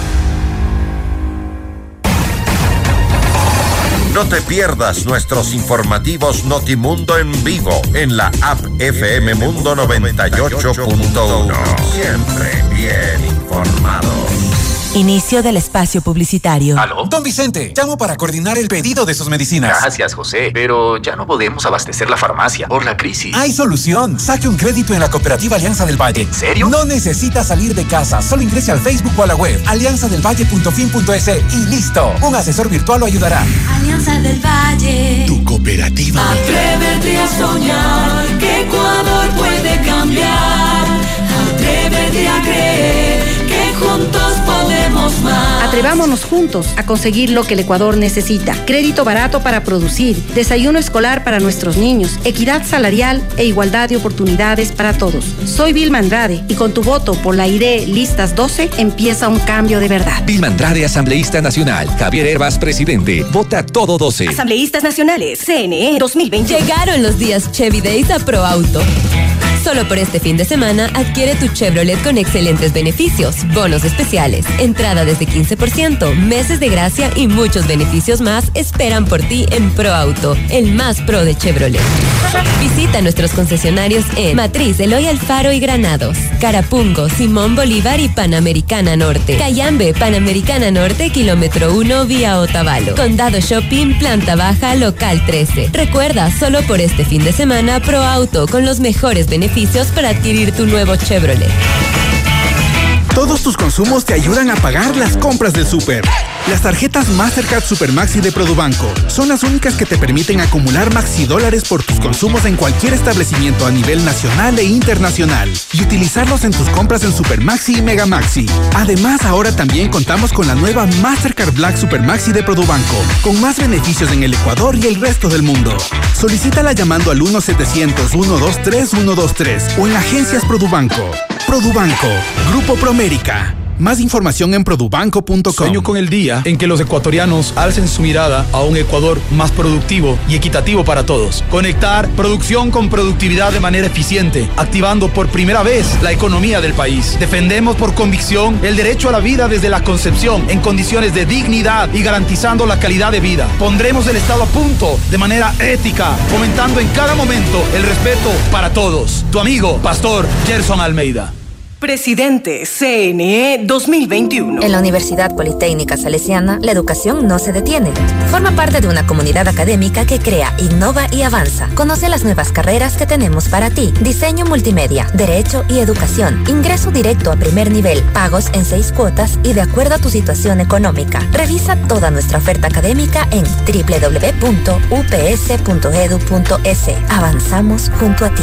No te pierdas nuestros informativos Notimundo en vivo en la app F M Mundo noventa y ocho punto uno. Siempre bien informados. Inicio del espacio publicitario. ¿Aló? Don Vicente, llamo para coordinar el pedido de sus medicinas. Gracias, José, pero ya no podemos abastecer la farmacia por la crisis. Hay solución. Saque un crédito en la Cooperativa Alianza del Valle. ¿En serio? No necesita salir de casa. Solo ingrese al Facebook o a la web alianza del valle punto fin punto es y listo. Un asesor virtual lo ayudará. Alianza del Valle. Tu cooperativa. Atrévete a soñar que Ecuador puede cambiar. Atrévete a creer que juntos podemos más. Atrevámonos juntos a conseguir lo que el Ecuador necesita. Crédito barato para producir, desayuno escolar para nuestros niños, equidad salarial e igualdad de oportunidades para todos. Soy Vilma Andrade y con tu voto por la I D E Listas doce empieza un cambio de verdad. Vilma Andrade, asambleísta nacional. Javier Herbas, presidente. Vota todo doce. Asambleístas nacionales, C N E dos mil veinte. Llegaron los días Chevy Days a Pro Auto. Solo por este fin de semana adquiere tu Chevrolet con excelentes beneficios, bonos especiales, entrada desde quince por ciento, meses de gracia y muchos beneficios más esperan por ti en Pro Auto, el más pro de Chevrolet. Visita nuestros concesionarios en Matriz, Eloy Alfaro y Granados, Carapungo, Simón Bolívar y Panamericana Norte, Cayambe, Panamericana Norte, kilómetro uno, vía Otavalo, Condado Shopping, planta baja, local trece. Recuerda, solo por este fin de semana, Pro Auto con los mejores beneficios para adquirir tu nuevo Chevrolet. Todos tus consumos te ayudan a pagar las compras del súper. Las tarjetas Mastercard Supermaxi de Produbanco son las únicas que te permiten acumular maxi dólares por tus consumos en cualquier establecimiento a nivel nacional e internacional y utilizarlos en tus compras en Supermaxi y Megamaxi. Además, ahora también contamos con la nueva Mastercard Black Supermaxi de Produbanco, con más beneficios en el Ecuador y el resto del mundo. Solicítala llamando al uno setecientos, ciento veintitrés, ciento veintitrés o en agencias Produbanco. Produbanco, Grupo Promérica. Más información en produbanco punto com. Sueño con el día en que los ecuatorianos alcen su mirada a un Ecuador más productivo y equitativo para todos. Conectar producción con productividad de manera eficiente, activando por primera vez la economía del país. Defendemos por convicción el derecho a la vida desde la concepción, en condiciones de dignidad y garantizando la calidad de vida. Pondremos el Estado a punto de manera ética, fomentando en cada momento el respeto para todos. Tu amigo, Pastor Gerson Almeida. Presidente C N E dos mil veintiuno. En la Universidad Politécnica Salesiana, la educación no se detiene. Forma parte de una comunidad académica que crea, innova y avanza. Conoce las nuevas carreras que tenemos para ti. Diseño multimedia, derecho y educación. Ingreso directo a primer nivel, pagos en seis cuotas y de acuerdo a tu situación económica. Revisa toda nuestra oferta académica en doble u doble u doble u punto u p s punto e d u punto es. Avanzamos junto a ti.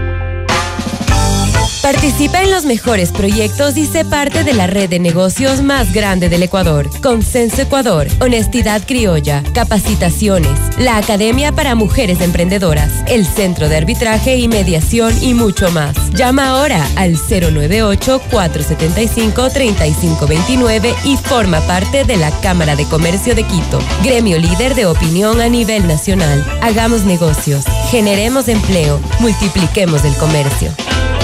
Participa en los mejores proyectos y sé parte de la red de negocios más grande del Ecuador. Consenso Ecuador, Honestidad Criolla, Capacitaciones, la Academia para Mujeres Emprendedoras, el Centro de Arbitraje y Mediación y mucho más. Llama ahora al cero nueve ocho, cuatro siete cinco, tres cinco dos nueve y forma parte de la Cámara de Comercio de Quito, gremio líder de opinión a nivel nacional. Hagamos negocios, generemos empleo, multipliquemos el comercio.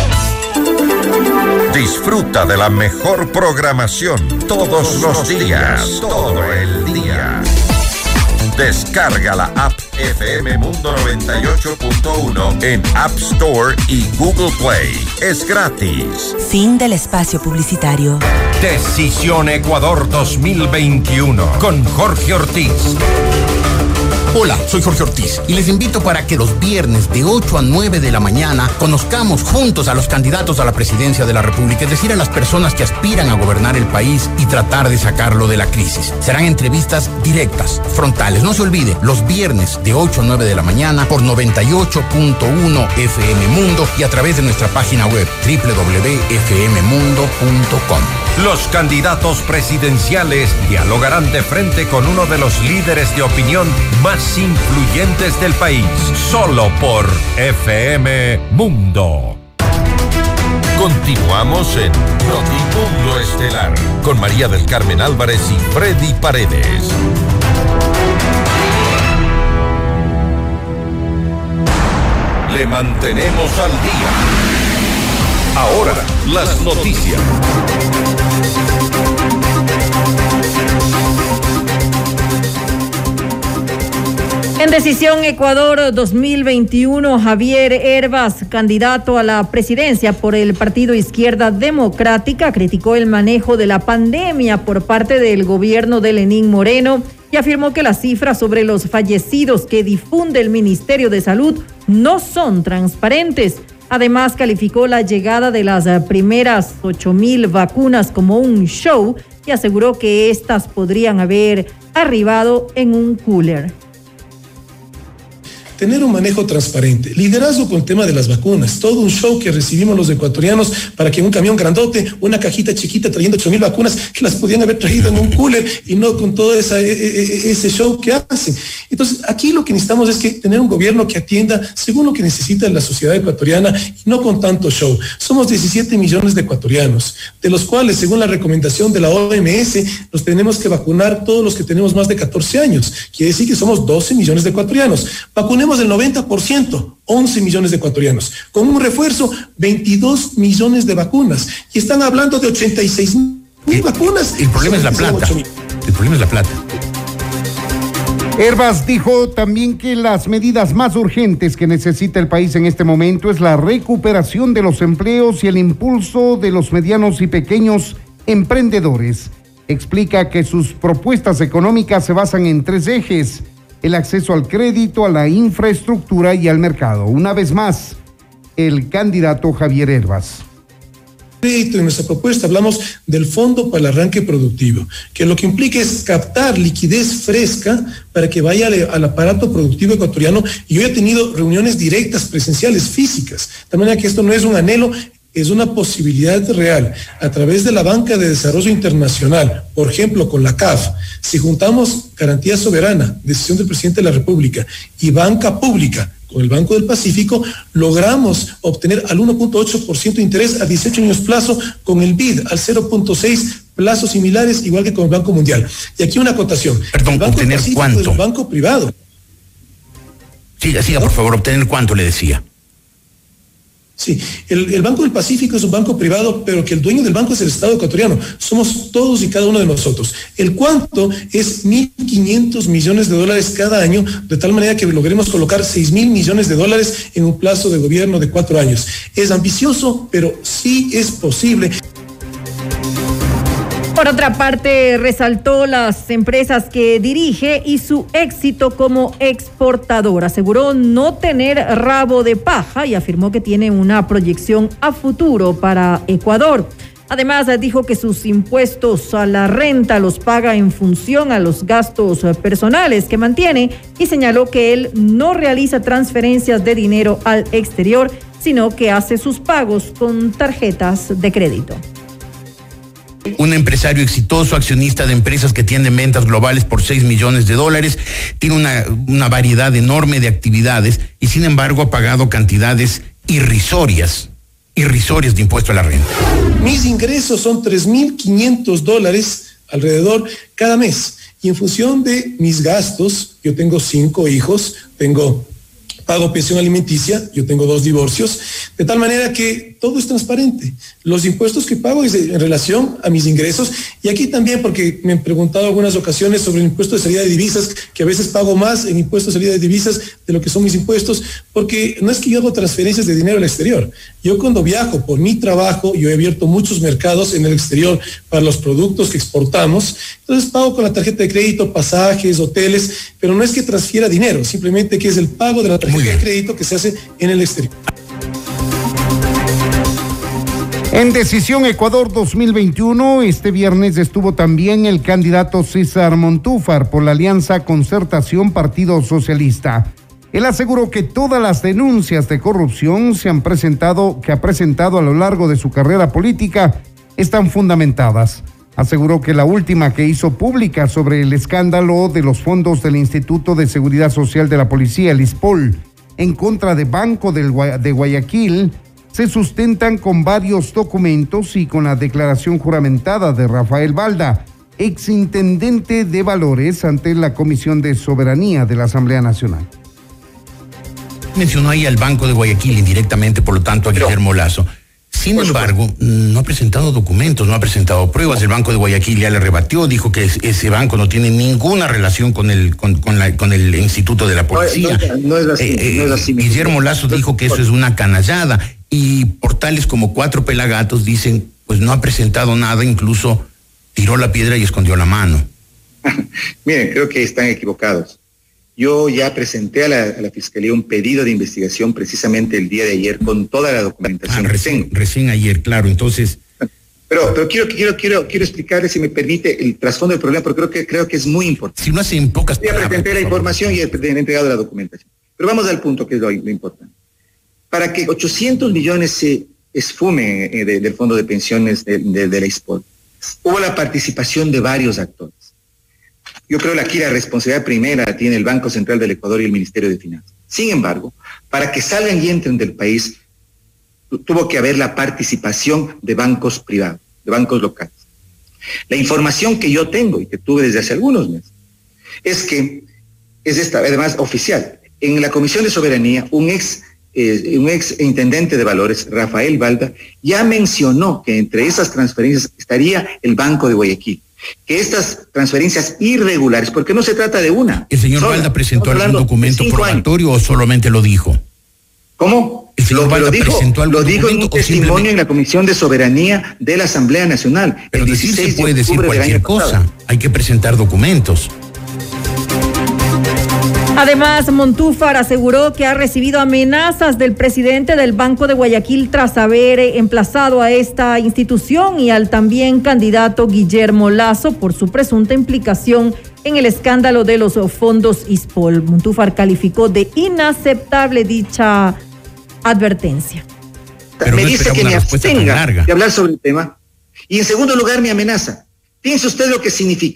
Disfruta de la mejor programación todos los días, todo el día. Descarga la app F M Mundo noventa y ocho punto uno en App Store y Google Play. Es gratis. Fin del espacio publicitario. Decisión Ecuador dos mil veintiuno con Jorge Ortiz. Hola, soy Jorge Ortiz y les invito para que los viernes de ocho a nueve de la mañana conozcamos juntos a los candidatos a la presidencia de la República, es decir, a las personas que aspiran a gobernar el país y tratar de sacarlo de la crisis. Serán entrevistas directas, frontales. No se olvide, los viernes de ocho a nueve de la mañana por noventa y ocho punto uno F M Mundo y a través de nuestra página web doble u doble u doble u punto f m mundo punto com. Los candidatos presidenciales dialogarán de frente con uno de los líderes de opinión más influyentes del país, solo por F M Mundo. Continuamos en Notimundo Estelar con María del Carmen Álvarez y Freddy Paredes. Le mantenemos al día. Ahora, las noticias. En Decisión Ecuador dos mil veintiuno, Javier Hervas, candidato a la presidencia por el Partido Izquierda Democrática, criticó el manejo de la pandemia por parte del gobierno de Lenín Moreno y afirmó que las cifras sobre los fallecidos que difunde el Ministerio de Salud no son transparentes. Además, calificó la llegada de las primeras ocho mil vacunas como un show y aseguró que estas podrían haber arribado en un cooler. Tener un manejo transparente, liderazgo con el tema de las vacunas, todo un show que recibimos los ecuatorianos para que en un camión grandote, una cajita chiquita trayendo ocho mil vacunas que las podían haber traído en un cooler y no con todo esa, ese show que hacen. Entonces, aquí lo que necesitamos es que tener un gobierno que atienda según lo que necesita la sociedad ecuatoriana y no con tanto show. Somos diecisiete millones de ecuatorianos, de los cuales, según la recomendación de la O M S, nos tenemos que vacunar todos los que tenemos más de catorce años. Quiere decir que somos doce millones de ecuatorianos. Vacunemos el noventa por ciento, once millones de ecuatorianos. Con un refuerzo, veintidós millones de vacunas. Y están hablando de ochenta y seis mil vacunas. El problema es la plata. El problema es la plata. Hervas dijo también que las medidas más urgentes que necesita el país en este momento es la recuperación de los empleos y el impulso de los medianos y pequeños emprendedores. Explica que sus propuestas económicas se basan en tres ejes: el acceso al crédito, a la infraestructura y al mercado. Una vez más, el candidato Javier Hervas. En nuestra propuesta hablamos del Fondo para el Arranque Productivo, que lo que implica es captar liquidez fresca para que vaya al aparato productivo ecuatoriano. Y yo he tenido reuniones directas, presenciales, físicas, de manera que esto no es un anhelo, es una posibilidad real. A través de la Banca de Desarrollo Internacional, por ejemplo, con la C A F, si juntamos garantía soberana, decisión del presidente de la República, y banca pública, con el Banco del Pacífico, logramos obtener al uno punto ocho por ciento de interés a dieciocho años plazo, con el B I D al cero punto seis, plazos similares, igual que con el Banco Mundial. Y aquí una acotación. Perdón, ¿obtener cuánto? Es un banco privado. Siga, siga, por favor, ¿obtener cuánto le decía? Sí, el, el Banco del Pacífico es un banco privado, pero que el dueño del banco es el Estado ecuatoriano. Somos todos y cada uno de nosotros. El cuánto es mil quinientos millones de dólares cada año, de tal manera que logremos colocar seis mil millones de dólares en un plazo de gobierno de cuatro años. Es ambicioso, pero sí es posible. Por otra parte, resaltó las empresas que dirige y su éxito como exportador. Aseguró no tener rabo de paja y afirmó que tiene una proyección a futuro para Ecuador. Además, dijo que sus impuestos a la renta los paga en función a los gastos personales que mantiene y señaló que él no realiza transferencias de dinero al exterior, sino que hace sus pagos con tarjetas de crédito. Un empresario exitoso, accionista de empresas que tienen ventas globales por seis millones de dólares, tiene una, una variedad enorme de actividades y sin embargo ha pagado cantidades irrisorias, irrisorias de impuesto a la renta. Mis ingresos son tres mil quinientos dólares alrededor cada mes y en función de mis gastos, yo tengo cinco hijos, tengo pago pensión alimenticia, yo tengo dos divorcios, de tal manera que todo es transparente. Los impuestos que pago es en relación a mis ingresos, y aquí también porque me han preguntado algunas ocasiones sobre el impuesto de salida de divisas, que a veces pago más en impuesto de salida de divisas de lo que son mis impuestos, porque no es que yo hago transferencias de dinero al exterior. Yo cuando viajo por mi trabajo, yo he abierto muchos mercados en el exterior para los productos que exportamos, entonces pago con la tarjeta de crédito, pasajes, hoteles, pero no es que transfiera dinero, simplemente que es el pago de la tarjeta de crédito que se hace en el exterior. En Decisión Ecuador dos mil veintiuno, este viernes estuvo también el candidato César Montúfar por la Alianza Concertación Partido Socialista. Él aseguró que todas las denuncias de corrupción se han presentado, que ha presentado a lo largo de su carrera política están fundamentadas. Aseguró que la última que hizo pública sobre el escándalo de los fondos del Instituto de Seguridad Social de la Policía, el ISPOL, en contra de Banco del Gua- de Guayaquil, se sustentan con varios documentos y con la declaración juramentada de Rafael Balda, exintendente de Valores, ante la Comisión de Soberanía de la Asamblea Nacional. Mencionó ahí al Banco de Guayaquil indirectamente, por lo tanto a Guillermo Lazo. Sin embargo, no ha presentado documentos, no ha presentado pruebas. El Banco de Guayaquil ya le rebatió, dijo que ese banco no tiene ninguna relación con el con, con, la, con el Instituto de la Policía. No, no, no es así, eh, no es así. Guillermo Lazo dijo que eso es una canallada y portales como Cuatro Pelagatos dicen, pues no ha presentado nada, incluso tiró la piedra y escondió la mano. Miren, creo que están equivocados. Yo ya presenté a la, a la Fiscalía un pedido de investigación precisamente el día de ayer con toda la documentación. Ah, recién, recién ayer, claro, entonces... Pero, pero quiero, quiero, quiero, quiero explicarles, si me permite, el trasfondo del problema, porque creo que, creo que es muy importante. Si no hace en pocas palabras. Ya presenté la información y he entregado la documentación. Pero vamos al punto que es lo, lo importante. Para que ochocientos millones se esfumen eh, de, del fondo de pensiones de, de, de la ISPOL, hubo la participación de varios actores. Yo creo que aquí la responsabilidad primera la tiene el Banco Central del Ecuador y el Ministerio de Finanzas. Sin embargo, para que salgan y entren del país, tuvo que haber la participación de bancos privados, de bancos locales. La información que yo tengo y que tuve desde hace algunos meses es que es esta, además oficial. En la Comisión de Soberanía, un ex, eh, un ex intendente de Valores, Rafael Balda, ya mencionó que entre esas transferencias estaría el Banco de Guayaquil. Que estas transferencias irregulares, porque no se trata de una. ¿El señor sola, Balda presentó algún documento probatorio años. o solamente lo dijo? ¿Cómo? ¿El señor lo, Balda lo dijo, presentó algún lo dijo en un testimonio simplemente... en la Comisión de Soberanía de la Asamblea Nacional. Pero el decir dieciséis se puede de decir cualquier cosa. Hay que presentar documentos. Además, Montúfar aseguró que ha recibido amenazas del presidente del Banco de Guayaquil tras haber emplazado a esta institución y al también candidato Guillermo Lazo por su presunta implicación en el escándalo de los fondos ISPOL. Montúfar calificó de inaceptable dicha advertencia. Pero me no dice que me abstenga de hablar sobre el tema y en segundo lugar me amenaza. Piense usted lo que significa.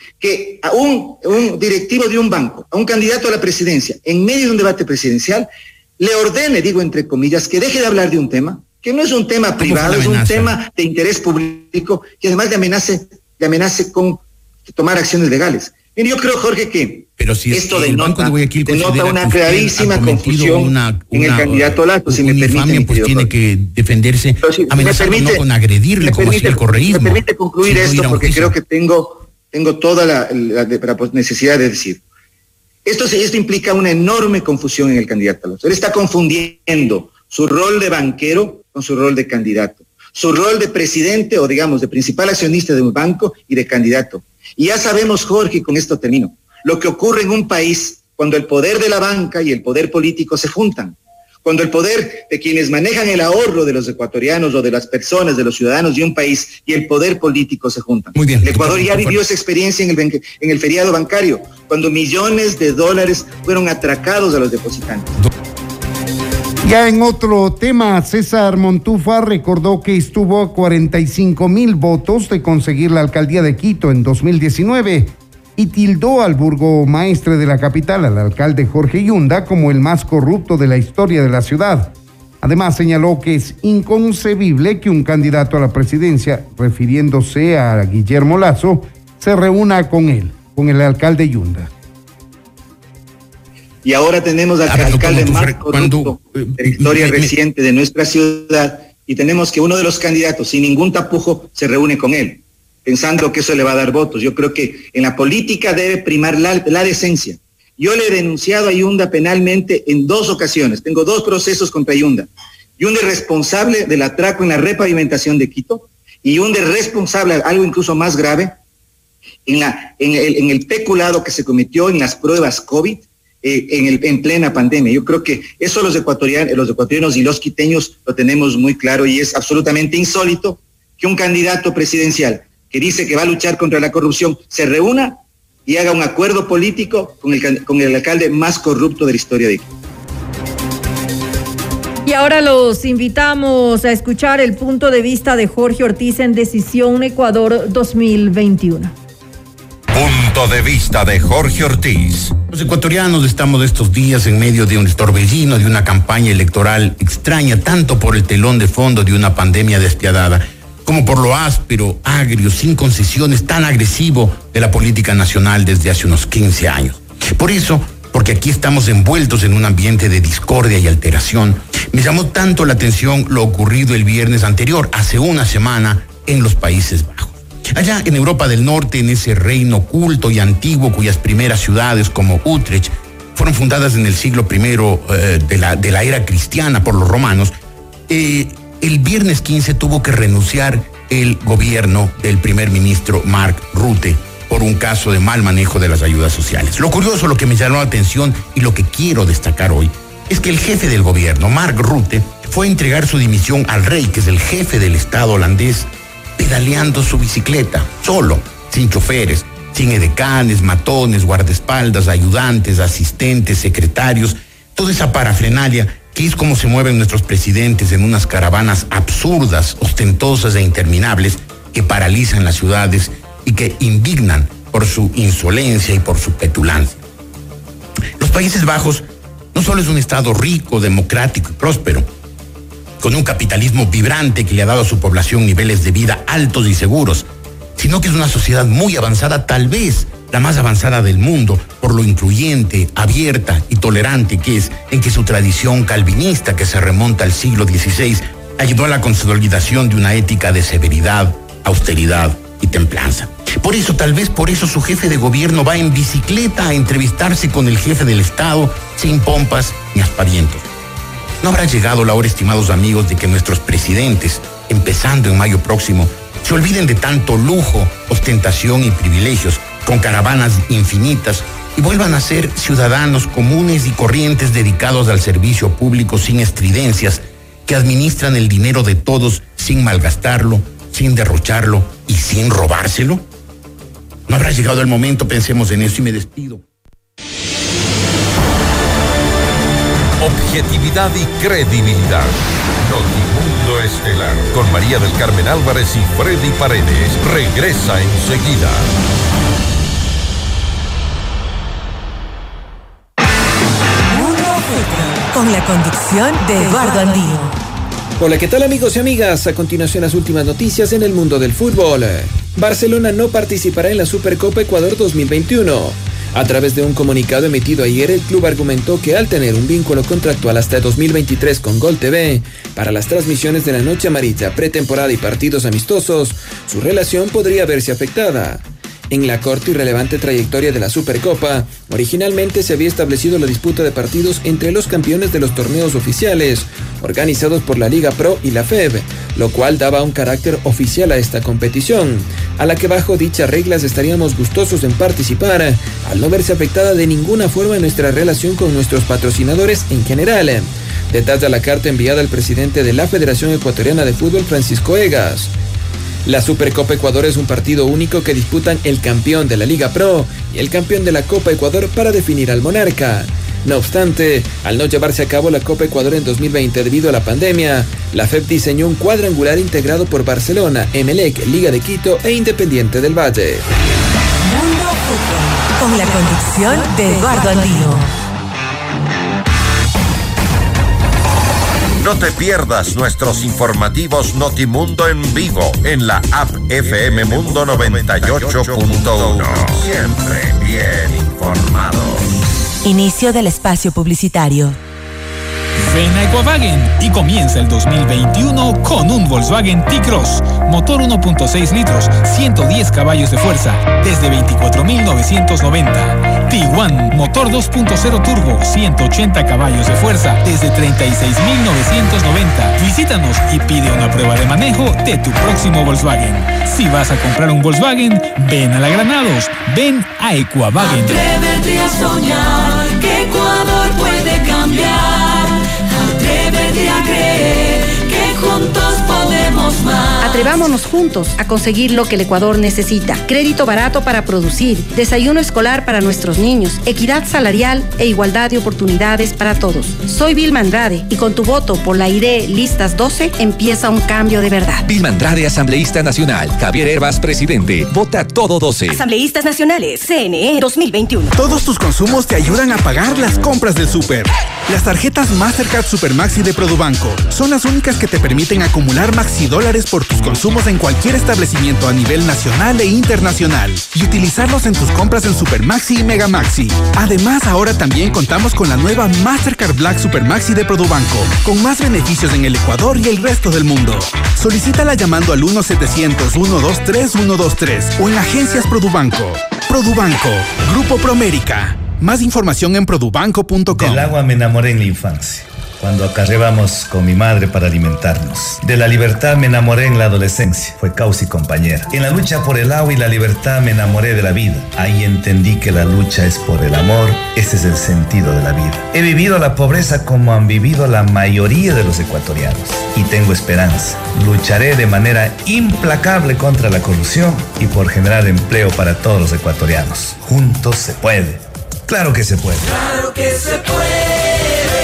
que a un, un directivo de un banco, a un candidato a la presidencia, en medio de un debate presidencial, le ordene, digo entre comillas, que deje de hablar de un tema, que no es un tema privado, es un tema de interés público, que además le amenace, le amenace con tomar acciones legales. Mire, yo creo, Jorge, que Pero si esto el denota, Banco de Guayaquil denota una gravísima confusión una, una, en el candidato Lazo, si me permite. Infamia, pues tiene Jorge. que defenderse, si amenazando me permite, no con agredirle, me como permite, así el correísmo. Me permite concluir si no esto, ir a un porque juicio. creo que tengo, tengo toda la, la, de, la necesidad de decir. Esto, se- esto implica una enorme confusión en el candidato Lazo. Él está confundiendo su rol de banquero con su rol de candidato, su rol de presidente o, digamos, de principal accionista de un banco y de candidato. Y ya sabemos, Jorge, y con esto termino, lo que ocurre en un país cuando el poder de la banca y el poder político se juntan, cuando el poder de quienes manejan el ahorro de los ecuatorianos o de las personas, de los ciudadanos de un país y el poder político se juntan. Muy bien. El Ecuador ya vivió esa experiencia en el, ben- en el feriado bancario, cuando millones de dólares fueron atracados a los depositantes. Ya en otro tema, César Montufa recordó que estuvo a cuarenta y cinco mil votos de conseguir la alcaldía de Quito en dos mil diecinueve y tildó al burgomaestre de la capital, al alcalde Jorge Yunda, como el más corrupto de la historia de la ciudad. Además, señaló que es inconcebible que un candidato a la presidencia, refiriéndose a Guillermo Lazo, se reúna con él, con el alcalde Yunda. Y ahora tenemos al Ah, pero alcalde como tú, más Fred, corrupto cuando, eh, de la historia me- me- reciente de nuestra ciudad, y tenemos que uno de los candidatos, sin ningún tapujo, se reúne con él, pensando que eso le va a dar votos. Yo creo que en la política debe primar la, la decencia. Yo le he denunciado a Yunda penalmente en dos ocasiones. Tengo dos procesos contra Yunda. Yunda es responsable del atraco en la repavimentación de Quito y Yunda es responsable, algo incluso más grave, en, la, en, el, en el peculado que se cometió en las pruebas COVID eh, en, el, en plena pandemia. Yo creo que eso los ecuatorianos, los ecuatorianos y los quiteños lo tenemos muy claro y es absolutamente insólito que un candidato presidencial que dice que va a luchar contra la corrupción se reúna y haga un acuerdo político con el, con el alcalde más corrupto de la historia de Quito. Y ahora los invitamos a escuchar el punto de vista de Jorge Ortiz en Decisión Ecuador dos mil veintiuno. Punto de vista de Jorge Ortiz. Los ecuatorianos estamos estos días en medio de un torbellino, de una campaña electoral extraña, tanto por el telón de fondo de una pandemia despiadada, como por lo áspero, agrio, sin concesiones, tan agresivo de la política nacional desde hace unos quince años. Por eso, porque aquí estamos envueltos en un ambiente de discordia y alteración, me llamó tanto la atención lo ocurrido el viernes anterior, hace una semana, en los Países Bajos. Allá en Europa del Norte, en ese reino culto y antiguo cuyas primeras ciudades como Utrecht fueron fundadas en el siglo primero eh, de, la, de la era cristiana por los romanos, eh, el viernes quince tuvo que renunciar el gobierno del primer ministro Mark Rutte por un caso de mal manejo de las ayudas sociales. Lo curioso, lo que me llamó la atención y lo que quiero destacar hoy, es que el jefe del gobierno, Mark Rutte, fue a entregar su dimisión al rey, que es el jefe del Estado holandés, pedaleando su bicicleta, solo, sin choferes, sin edecanes, matones, guardaespaldas, ayudantes, asistentes, secretarios, toda esa parafernalia que es como se mueven nuestros presidentes en unas caravanas absurdas, ostentosas e interminables que paralizan las ciudades y que indignan por su insolencia y por su petulancia. Los Países Bajos no solo es un estado rico, democrático y próspero, con un capitalismo vibrante que le ha dado a su población niveles de vida altos y seguros, sino que es una sociedad muy avanzada, tal vez la más avanzada del mundo, por lo incluyente, abierta y tolerante que es, en que su tradición calvinista, que se remonta al siglo dieciséis, ayudó a la consolidación de una ética de severidad, austeridad y templanza. Por eso, tal vez por eso su jefe de gobierno va en bicicleta a entrevistarse con el jefe del Estado, sin pompas ni aspavientos. ¿No habrá llegado la hora, estimados amigos, de que nuestros presidentes, empezando en mayo próximo, se olviden de tanto lujo, ostentación y privilegios, con caravanas infinitas, y vuelvan a ser ciudadanos comunes y corrientes dedicados al servicio público sin estridencias, que administran el dinero de todos sin malgastarlo, sin derrocharlo y sin robárselo? ¿No habrá llegado el momento? Pensemos en eso y me despido. Objetividad y credibilidad. Notimundo Estelar. Con María del Carmen Álvarez y Freddy Paredes. Regresa enseguida. con la conducción de Eduardo Andino. Hola, ¿qué tal amigos y amigas? A continuación las últimas noticias en el mundo del fútbol. Barcelona no participará en la Supercopa Ecuador dos mil veintiuno. A través de un comunicado emitido ayer, el club argumentó que al tener un vínculo contractual hasta dos mil veintitrés con Gol T V, para las transmisiones de la Noche Amarilla, pretemporada y partidos amistosos, su relación podría verse afectada. En la corta y relevante trayectoria de la Supercopa, originalmente se había establecido la disputa de partidos entre los campeones de los torneos oficiales, organizados por la Liga Pro y la F E B, lo cual daba un carácter oficial a esta competición, a la que bajo dichas reglas estaríamos gustosos en participar, al no verse afectada de ninguna forma nuestra relación con nuestros patrocinadores en general. Detalla la carta enviada al presidente de la Federación Ecuatoriana de Fútbol, Francisco Egas. La Supercopa Ecuador es un partido único que disputan el campeón de la Liga Pro y el campeón de la Copa Ecuador para definir al monarca. No obstante, al no llevarse a cabo la Copa Ecuador en dos mil veinte debido a la pandemia, la F E B diseñó un cuadrangular integrado por Barcelona, Emelec, Liga de Quito e Independiente del Valle. Mundo Fútbol, con la conducción de Eduardo Andino. No te pierdas nuestros informativos Notimundo en vivo en la app F M Mundo noventa y ocho punto uno. Siempre bien informados. Inicio del espacio publicitario. Ven a Equavagen y comienza el dos mil veintiuno con un Volkswagen T-Cross. Motor uno punto seis litros, ciento diez caballos de fuerza, desde veinticuatro mil novecientos noventa. Tiguan, motor dos punto cero turbo, ciento ochenta caballos de fuerza, desde treinta y seis mil novecientos noventa. Visítanos y pide una prueba de manejo de tu próximo Volkswagen. Si vas a comprar un Volkswagen, ven a la Granados, ven a Equavagen. Atrévete a soñar que Ecuador puede cambiar. Atrévete a creer que juntos podemos más. Atrevámonos juntos a conseguir lo que el Ecuador necesita. Crédito barato para producir, desayuno escolar para nuestros niños, equidad salarial e igualdad de oportunidades para todos. Soy Vilma Andrade y con tu voto por la I D E Listas doce empieza un cambio de verdad. Vilma Andrade, asambleísta nacional. Javier Herbas, presidente. Vota todo doce. Asambleístas nacionales, C N E dos mil veintiuno. Todos tus consumos te ayudan a pagar las compras del súper. Las tarjetas Mastercard Supermaxi de Produbanco son las únicas que te permiten acumular maxi dólares por tus consumos en cualquier establecimiento a nivel nacional e internacional y utilizarlos en tus compras en Supermaxi y Megamaxi. Además, ahora también contamos con la nueva Mastercard Black Supermaxi de Produbanco, con más beneficios en el Ecuador y el resto del mundo. Solicítala llamando al uno setecientos, ciento veintitrés, ciento veintitrés o en agencias Produbanco. Produbanco, Grupo Promérica. Más información en produbanco punto com. Del agua me enamoré en la infancia, cuando acarreábamos con mi madre para alimentarnos. De la libertad me enamoré en la adolescencia, fue causa y compañera. En la lucha por el agua y la libertad me enamoré de la vida. Ahí entendí que la lucha es por el amor, ese es el sentido de la vida. He vivido la pobreza como han vivido la mayoría de los ecuatorianos y tengo esperanza. Lucharé de manera implacable contra la corrupción y por generar empleo para todos los ecuatorianos. Juntos se puede. Claro que se puede. Claro que se puede.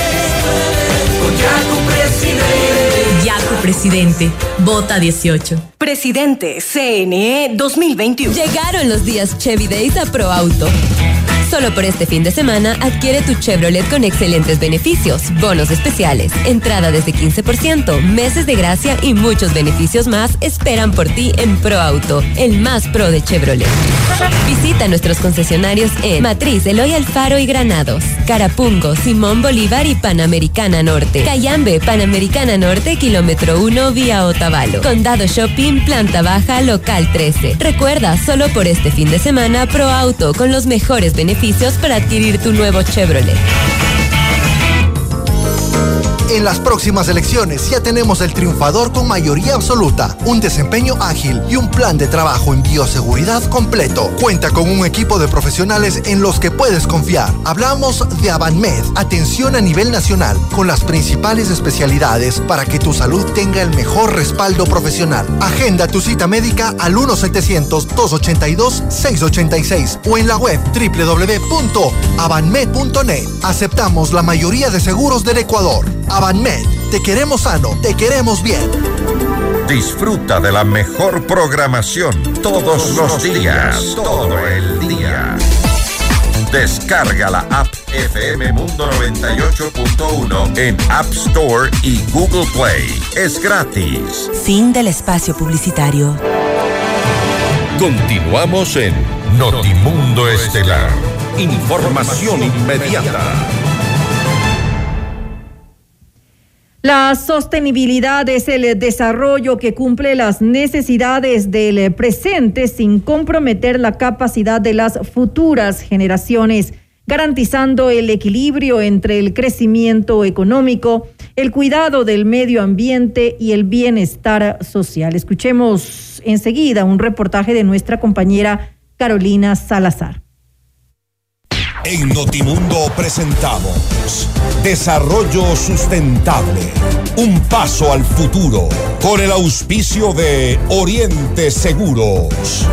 Con Yacu presidente. Yacu presidente. Vota dieciocho. Presidente, C N E dos mil veintiuno. Llegaron los días Chevy Days a ProAuto. Solo por este fin de semana, adquiere tu Chevrolet con excelentes beneficios, bonos especiales, entrada desde quince por ciento, meses de gracia y muchos beneficios más esperan por ti en ProAuto, el más pro de Chevrolet. Visita nuestros concesionarios en Matriz, Eloy Alfaro y Granados, Carapungo, Simón Bolívar y Panamericana Norte, Cayambe, Panamericana Norte, kilómetro uno, vía Otavalo, Condado Shopping, planta baja, local trece. Recuerda, solo por este fin de semana, ProAuto con los mejores beneficios para adquirir tu nuevo Chevrolet. En las próximas elecciones ya tenemos el triunfador con mayoría absoluta, un desempeño ágil y un plan de trabajo en bioseguridad completo. Cuenta con un equipo de profesionales en los que puedes confiar. Hablamos de Avanmed, atención a nivel nacional, con las principales especialidades para que tu salud tenga el mejor respaldo profesional. Agenda tu cita médica al uno setecientos, dos ochenta y dos, seis ochenta y seis o en la web doble u doble u doble u punto avanmed punto net. Aceptamos la mayoría de seguros del Ecuador. Avanmed, te queremos sano, te queremos bien. Disfruta de la mejor programación todos los días, todo el día. Descarga la app F M Mundo noventa y ocho punto uno en App Store y Google Play. Es gratis. Fin del espacio publicitario. Continuamos en Notimundo Estelar. Información inmediata. La sostenibilidad es el desarrollo que cumple las necesidades del presente sin comprometer la capacidad de las futuras generaciones, garantizando el equilibrio entre el crecimiento económico, el cuidado del medio ambiente y el bienestar social. Escuchemos enseguida un reportaje de nuestra compañera Carolina Salazar. En Notimundo presentamos Desarrollo Sustentable, un paso al futuro, con el auspicio de Oriente Seguros.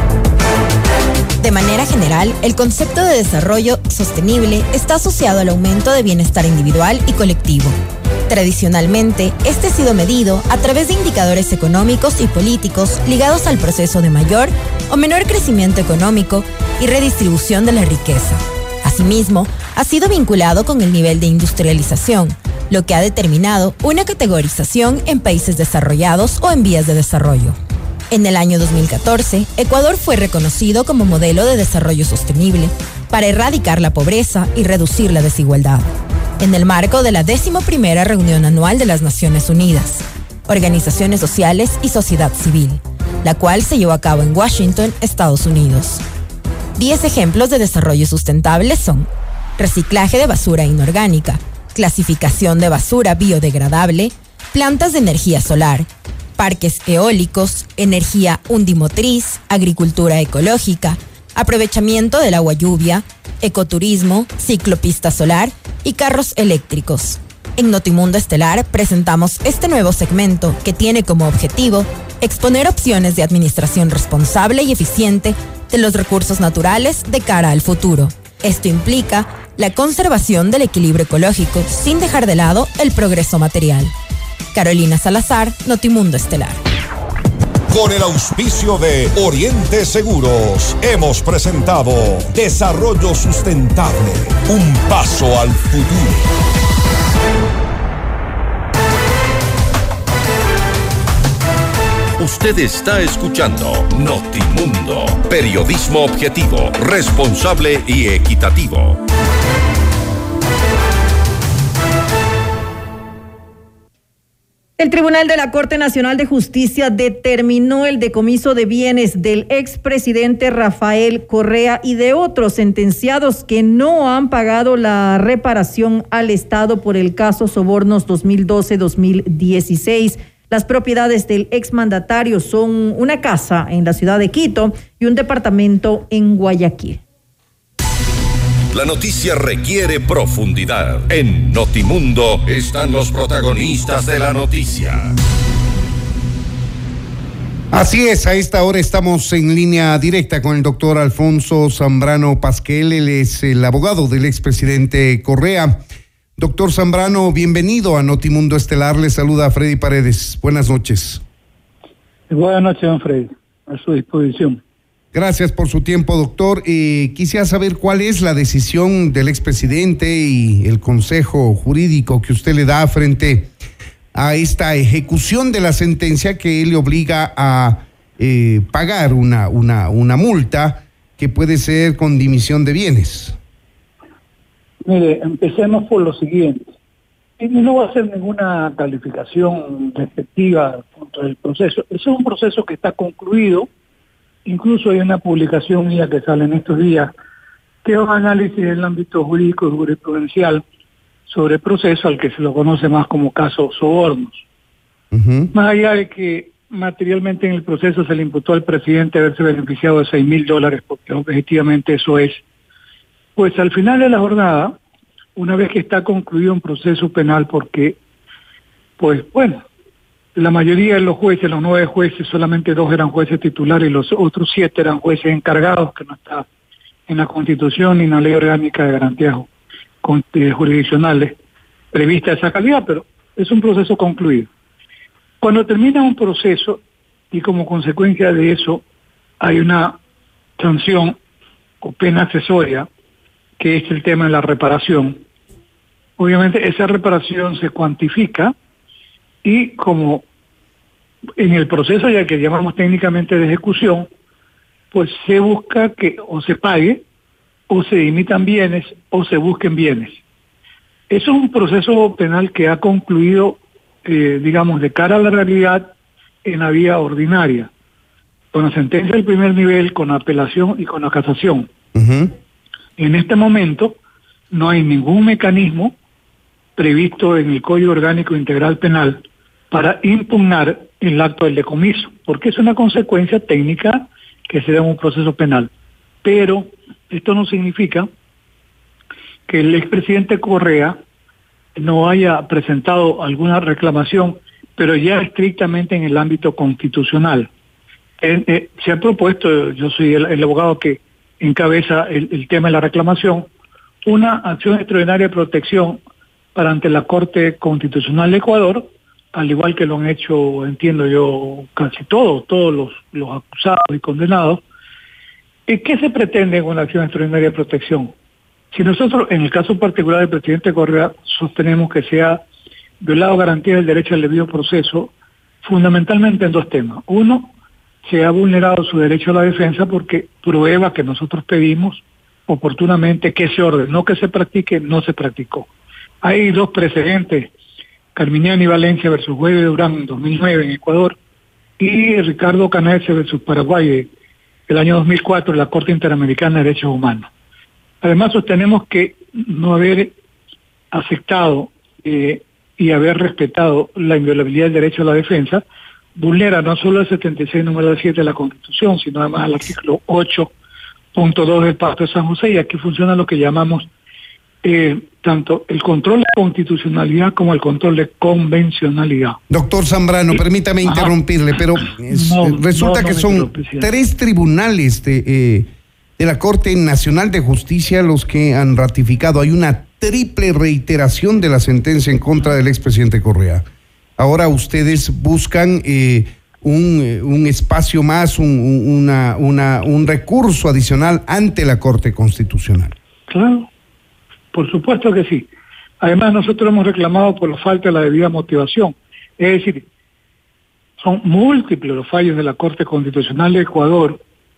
De manera general, el concepto de desarrollo sostenible está asociado al aumento de bienestar individual y colectivo. Tradicionalmente, este ha sido medido a través de indicadores económicos y políticos ligados al proceso de mayor o menor crecimiento económico y redistribución de la riqueza. Asimismo, ha sido vinculado con el nivel de industrialización, lo que ha determinado una categorización en países desarrollados o en vías de desarrollo. En el año dos mil catorce, Ecuador fue reconocido como modelo de desarrollo sostenible para erradicar la pobreza y reducir la desigualdad, en el marco de la décima primera reunión anual de las Naciones Unidas, Organizaciones Sociales y Sociedad Civil, la cual se llevó a cabo en Washington, Estados Unidos. Diez ejemplos de desarrollo sustentable son reciclaje de basura inorgánica, clasificación de basura biodegradable, plantas de energía solar, parques eólicos, energía undimotriz, agricultura ecológica, aprovechamiento del agua lluvia, ecoturismo, ciclopista solar y carros eléctricos. En Notimundo Estelar presentamos este nuevo segmento que tiene como objetivo exponer opciones de administración responsable y eficiente de los recursos naturales de cara al futuro. Esto implica la conservación del equilibrio ecológico sin dejar de lado el progreso material. Carolina Salazar, Notimundo Estelar. Con el auspicio de Oriente Seguros, hemos presentado Desarrollo Sustentable, un paso al futuro. Usted está escuchando Notimundo, periodismo objetivo, responsable y equitativo. El Tribunal de la Corte Nacional de Justicia determinó el decomiso de bienes del expresidente Rafael Correa y de otros sentenciados que no han pagado la reparación al Estado por el caso Sobornos dos mil doce a dos mil dieciséis. Las propiedades del exmandatario son una casa en la ciudad de Quito y un departamento en Guayaquil. La noticia requiere profundidad. En Notimundo están los protagonistas de la noticia. Así es, a esta hora estamos en línea directa con el doctor Alfonso Zambrano Pasquel. Él es el abogado del expresidente Correa. Doctor Zambrano, bienvenido a Notimundo Estelar. Le saluda a Freddy Paredes. Buenas noches. Buenas noches, don Freddy. A su disposición. Gracias por su tiempo, doctor. Eh, quisiera saber cuál es la decisión del expresidente y el consejo jurídico que usted le da frente a esta ejecución de la sentencia que le obliga a eh, pagar una, una, una multa que puede ser con dimisión de bienes. Mire, empecemos por lo siguiente. Y no va a hacer ninguna calificación respectiva contra el proceso. Ese es un proceso que está concluido. Incluso hay una publicación mía que sale en estos días, que es un análisis en el ámbito jurídico y jurisprudencial sobre el proceso al que se lo conoce más como caso Sobornos. Uh-huh. Más allá de que materialmente en el proceso se le imputó al presidente haberse beneficiado de seis mil dólares, porque objetivamente eso es, pues al final de la jornada, una vez que está concluido un proceso penal, porque, pues bueno, la mayoría de los jueces, los nueve jueces, solamente dos eran jueces titulares y los otros siete eran jueces encargados, que no está en la Constitución ni en la Ley Orgánica de Garantías Jurisdiccionales prevista esa calidad, pero es un proceso concluido. Cuando termina un proceso y como consecuencia de eso hay una sanción o pena accesoria, que es el tema de la reparación. Obviamente esa reparación se cuantifica y como en el proceso ya que llamamos técnicamente de ejecución, pues se busca que o se pague, o se imitan bienes, o se busquen bienes. Eso es un proceso penal que ha concluido, eh, digamos, de cara a la realidad en la vía ordinaria, con la sentencia del primer nivel, con la apelación y con la casación. Uh-huh. En este momento no hay ningún mecanismo previsto en el Código Orgánico Integral Penal para impugnar el acto del decomiso, porque es una consecuencia técnica que se da en un proceso penal. Pero esto no significa que el expresidente Correa no haya presentado alguna reclamación, pero ya estrictamente en el ámbito constitucional. Eh, eh, se ha propuesto, yo soy el, el abogado que encabeza el, el tema de la reclamación, una acción extraordinaria de protección para ante la Corte Constitucional de Ecuador, al igual que lo han hecho, entiendo yo, casi todos, todos los, los acusados y condenados. ¿Y qué se pretende con la acción extraordinaria de protección? Si nosotros, en el caso particular del presidente Correa, sostenemos que se ha violado garantías del derecho al debido proceso, fundamentalmente en dos temas. Uno, se ha vulnerado su derecho a la defensa porque prueba que nosotros pedimos oportunamente que se ordenó que se practique, no se practicó. Hay dos precedentes, Carminiani Valencia versus Hueve Durán en dos mil nueve en Ecuador y Ricardo Canese versus Paraguay el año dos mil cuatro en la Corte Interamericana de Derechos Humanos. Además sostenemos que no haber aceptado eh, y haber respetado la inviolabilidad del derecho a la defensa vulnera no solo el setenta y seis número siete de la Constitución, sino además el artículo ocho punto dos del Pacto de San José, y aquí funciona lo que llamamos eh, tanto el control de constitucionalidad como el control de convencionalidad. Doctor Zambrano, permítame Ajá. interrumpirle, pero es, no, resulta no, no que son tres tribunales de, eh, de la Corte Nacional de Justicia los que han ratificado. Hay una triple reiteración de la sentencia en contra del expresidente Correa. Ahora ustedes buscan eh, un, un espacio más, un, una, una, un recurso adicional ante la Corte Constitucional. Claro, por supuesto que sí. Además nosotros hemos reclamado por la falta de la debida motivación. Es decir, son múltiples los fallos de la Corte Constitucional de Ecuador,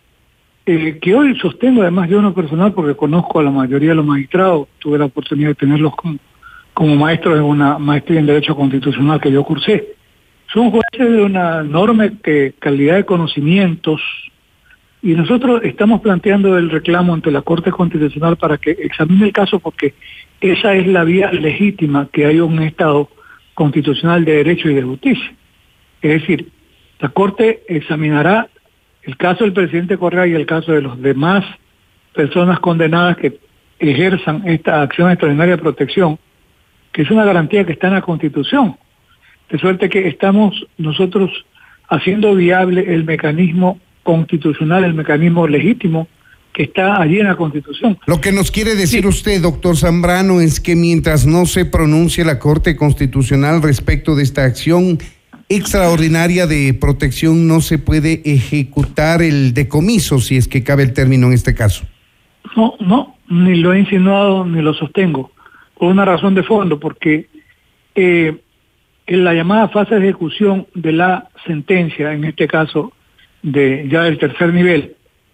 eh, que hoy sostengo además yo en lo personal porque conozco a la mayoría de los magistrados, tuve la oportunidad de tenerlos como, como maestros en una maestría en Derecho Constitucional que yo cursé. Son jueces de una enorme que, calidad de conocimientos, y nosotros estamos planteando el reclamo ante la Corte Constitucional para que examine el caso, porque esa es la vía legítima que hay un Estado constitucional de derecho y de justicia. Es decir, la Corte examinará el caso del presidente Correa y el caso de los demás personas condenadas que ejerzan esta acción extraordinaria de protección, que es una garantía que está en la Constitución. De suerte que estamos nosotros haciendo viable el mecanismo constitucional, el mecanismo legítimo que está allí en la Constitución. Lo que nos quiere decir sí. usted, doctor Zambrano, es que mientras no se pronuncie la Corte Constitucional respecto de esta acción extraordinaria de protección, no se puede ejecutar el decomiso, si es que cabe el término en este caso. No, no, ni lo he insinuado ni lo sostengo, por una razón de fondo, porque eh, en la llamada fase de ejecución de la sentencia, en este caso de ya del tercer nivel,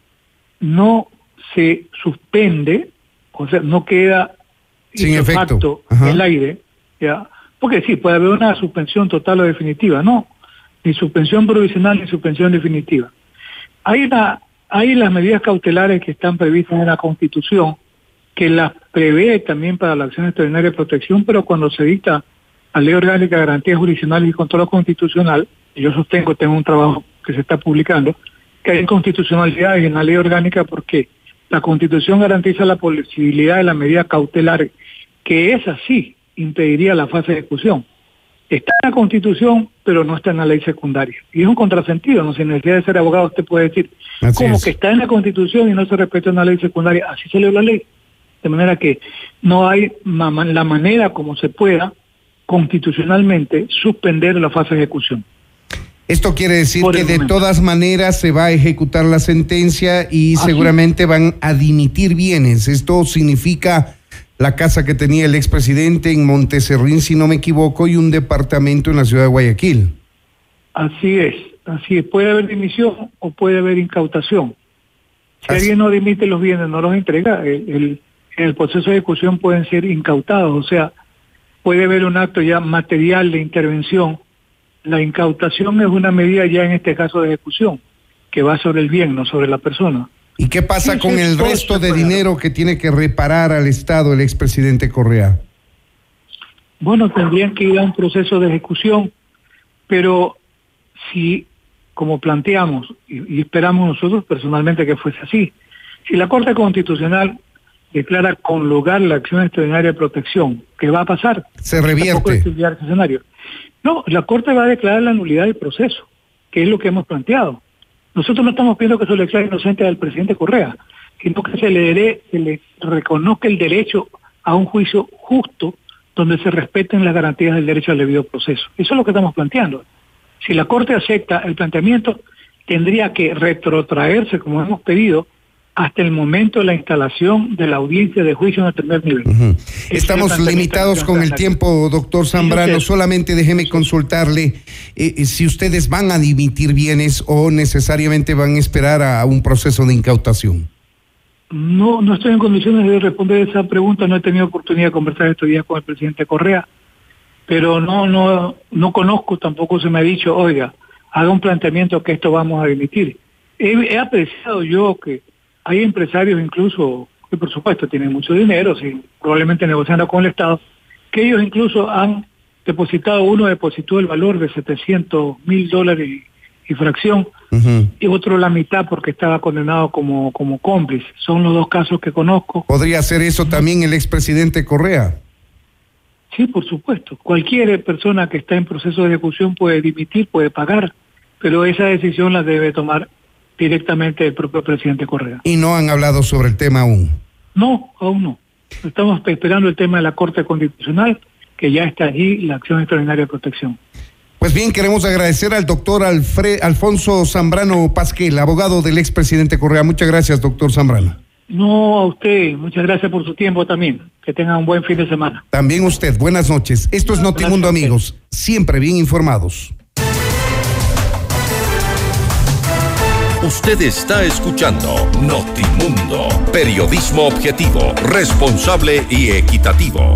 no se suspende, o sea, no queda sin efecto en el aire, ya, porque sí, puede haber una suspensión total o definitiva, no, ni suspensión provisional ni suspensión definitiva. Hay una, hay las medidas cautelares que están previstas en la Constitución, que las prevé también para la acción extraordinaria de protección, pero cuando se dicta la Ley Orgánica de Garantías Jurisdiccionales y Control Constitucional, y yo sostengo, tengo un trabajo que se está publicando, que hay inconstitucionalidades en la ley orgánica porque la Constitución garantiza la posibilidad de la medida cautelar, que es así, impediría la fase de ejecución. Está en la Constitución, pero no está en la ley secundaria. Y es un contrasentido, no sin necesidad de ser abogado usted puede decir, así como es. Que está en la Constitución y no se respeta una ley secundaria, así salió la ley. De manera que no hay ma- la manera como se pueda constitucionalmente suspender la fase de ejecución. Esto quiere decir Por que el de momento. todas maneras se va a ejecutar la sentencia y Así. seguramente van a dimitir bienes. Esto significa la casa que tenía el expresidente en Monteserrín, si no me equivoco, y un departamento en la ciudad de Guayaquil. Así es, así es. Puede haber dimisión o puede haber incautación. Si Así. alguien no dimite los bienes, no los entrega, el, el- en el proceso de ejecución pueden ser incautados. O sea, puede haber un acto ya material de intervención. La incautación es una medida ya en este caso de ejecución, que va sobre el bien, no sobre la persona. ¿Y qué pasa Sí, con sí, el todo resto se de puede. dinero que tiene que reparar al Estado el expresidente Correa? Bueno, tendrían que ir a un proceso de ejecución, pero si, como planteamos, y, y esperamos nosotros personalmente que fuese así, si la Corte Constitucional declara con lugar la acción extraordinaria de protección, ¿qué va a pasar? Se Tampoco revierte. es estudiar ese escenario. No, la Corte va a declarar la nulidad del proceso, que es lo que hemos planteado. Nosotros no estamos pidiendo que se le declare inocente al presidente Correa, sino que se le, dé- se le reconozca el derecho a un juicio justo donde se respeten las garantías del derecho al debido proceso. Eso es lo que estamos planteando. Si la Corte acepta el planteamiento, tendría que retrotraerse, como hemos pedido, hasta el momento de la instalación de la audiencia de juicio en el primer nivel. Ujú. Ese es Estamos el planteamiento limitados que con el plantea. tiempo, doctor Zambrano. usted. Solamente déjeme consultarle eh, eh, si ustedes van a dimitir bienes o necesariamente van a esperar a un proceso de incautación. No, no estoy en condiciones de responder esa pregunta. No he tenido oportunidad de conversar estos días con el presidente Correa, pero no, no, no conozco, tampoco se me ha dicho, oiga, haga un planteamiento que esto vamos a dimitir. He, he apreciado yo que hay empresarios incluso que por supuesto tienen mucho dinero, sí, probablemente negociando con el Estado, que ellos incluso han depositado, uno depositó el valor de setecientos mil dólares y, y fracción, Ujú. y otro la mitad porque estaba condenado como, como cómplice. Son los dos casos que conozco. ¿Podría hacer eso también el expresidente Correa? Sí, por supuesto. Cualquier persona que está en proceso de ejecución puede dimitir, puede pagar, pero esa decisión la debe tomar directamente el propio presidente Correa. Y no han hablado sobre el tema aún. No, aún no. Estamos esperando el tema de la Corte Constitucional, que ya está allí, la acción extraordinaria de protección. Pues bien, queremos agradecer al doctor Alfred, Alfonso Zambrano Pasquel, abogado del expresidente Correa. Muchas gracias, doctor Zambrano. No, a usted, muchas gracias por su tiempo también. Que tengan un buen fin de semana. También usted, buenas noches. Esto es Notimundo, amigos. Siempre bien informados. Usted está escuchando Notimundo, periodismo objetivo, responsable y equitativo.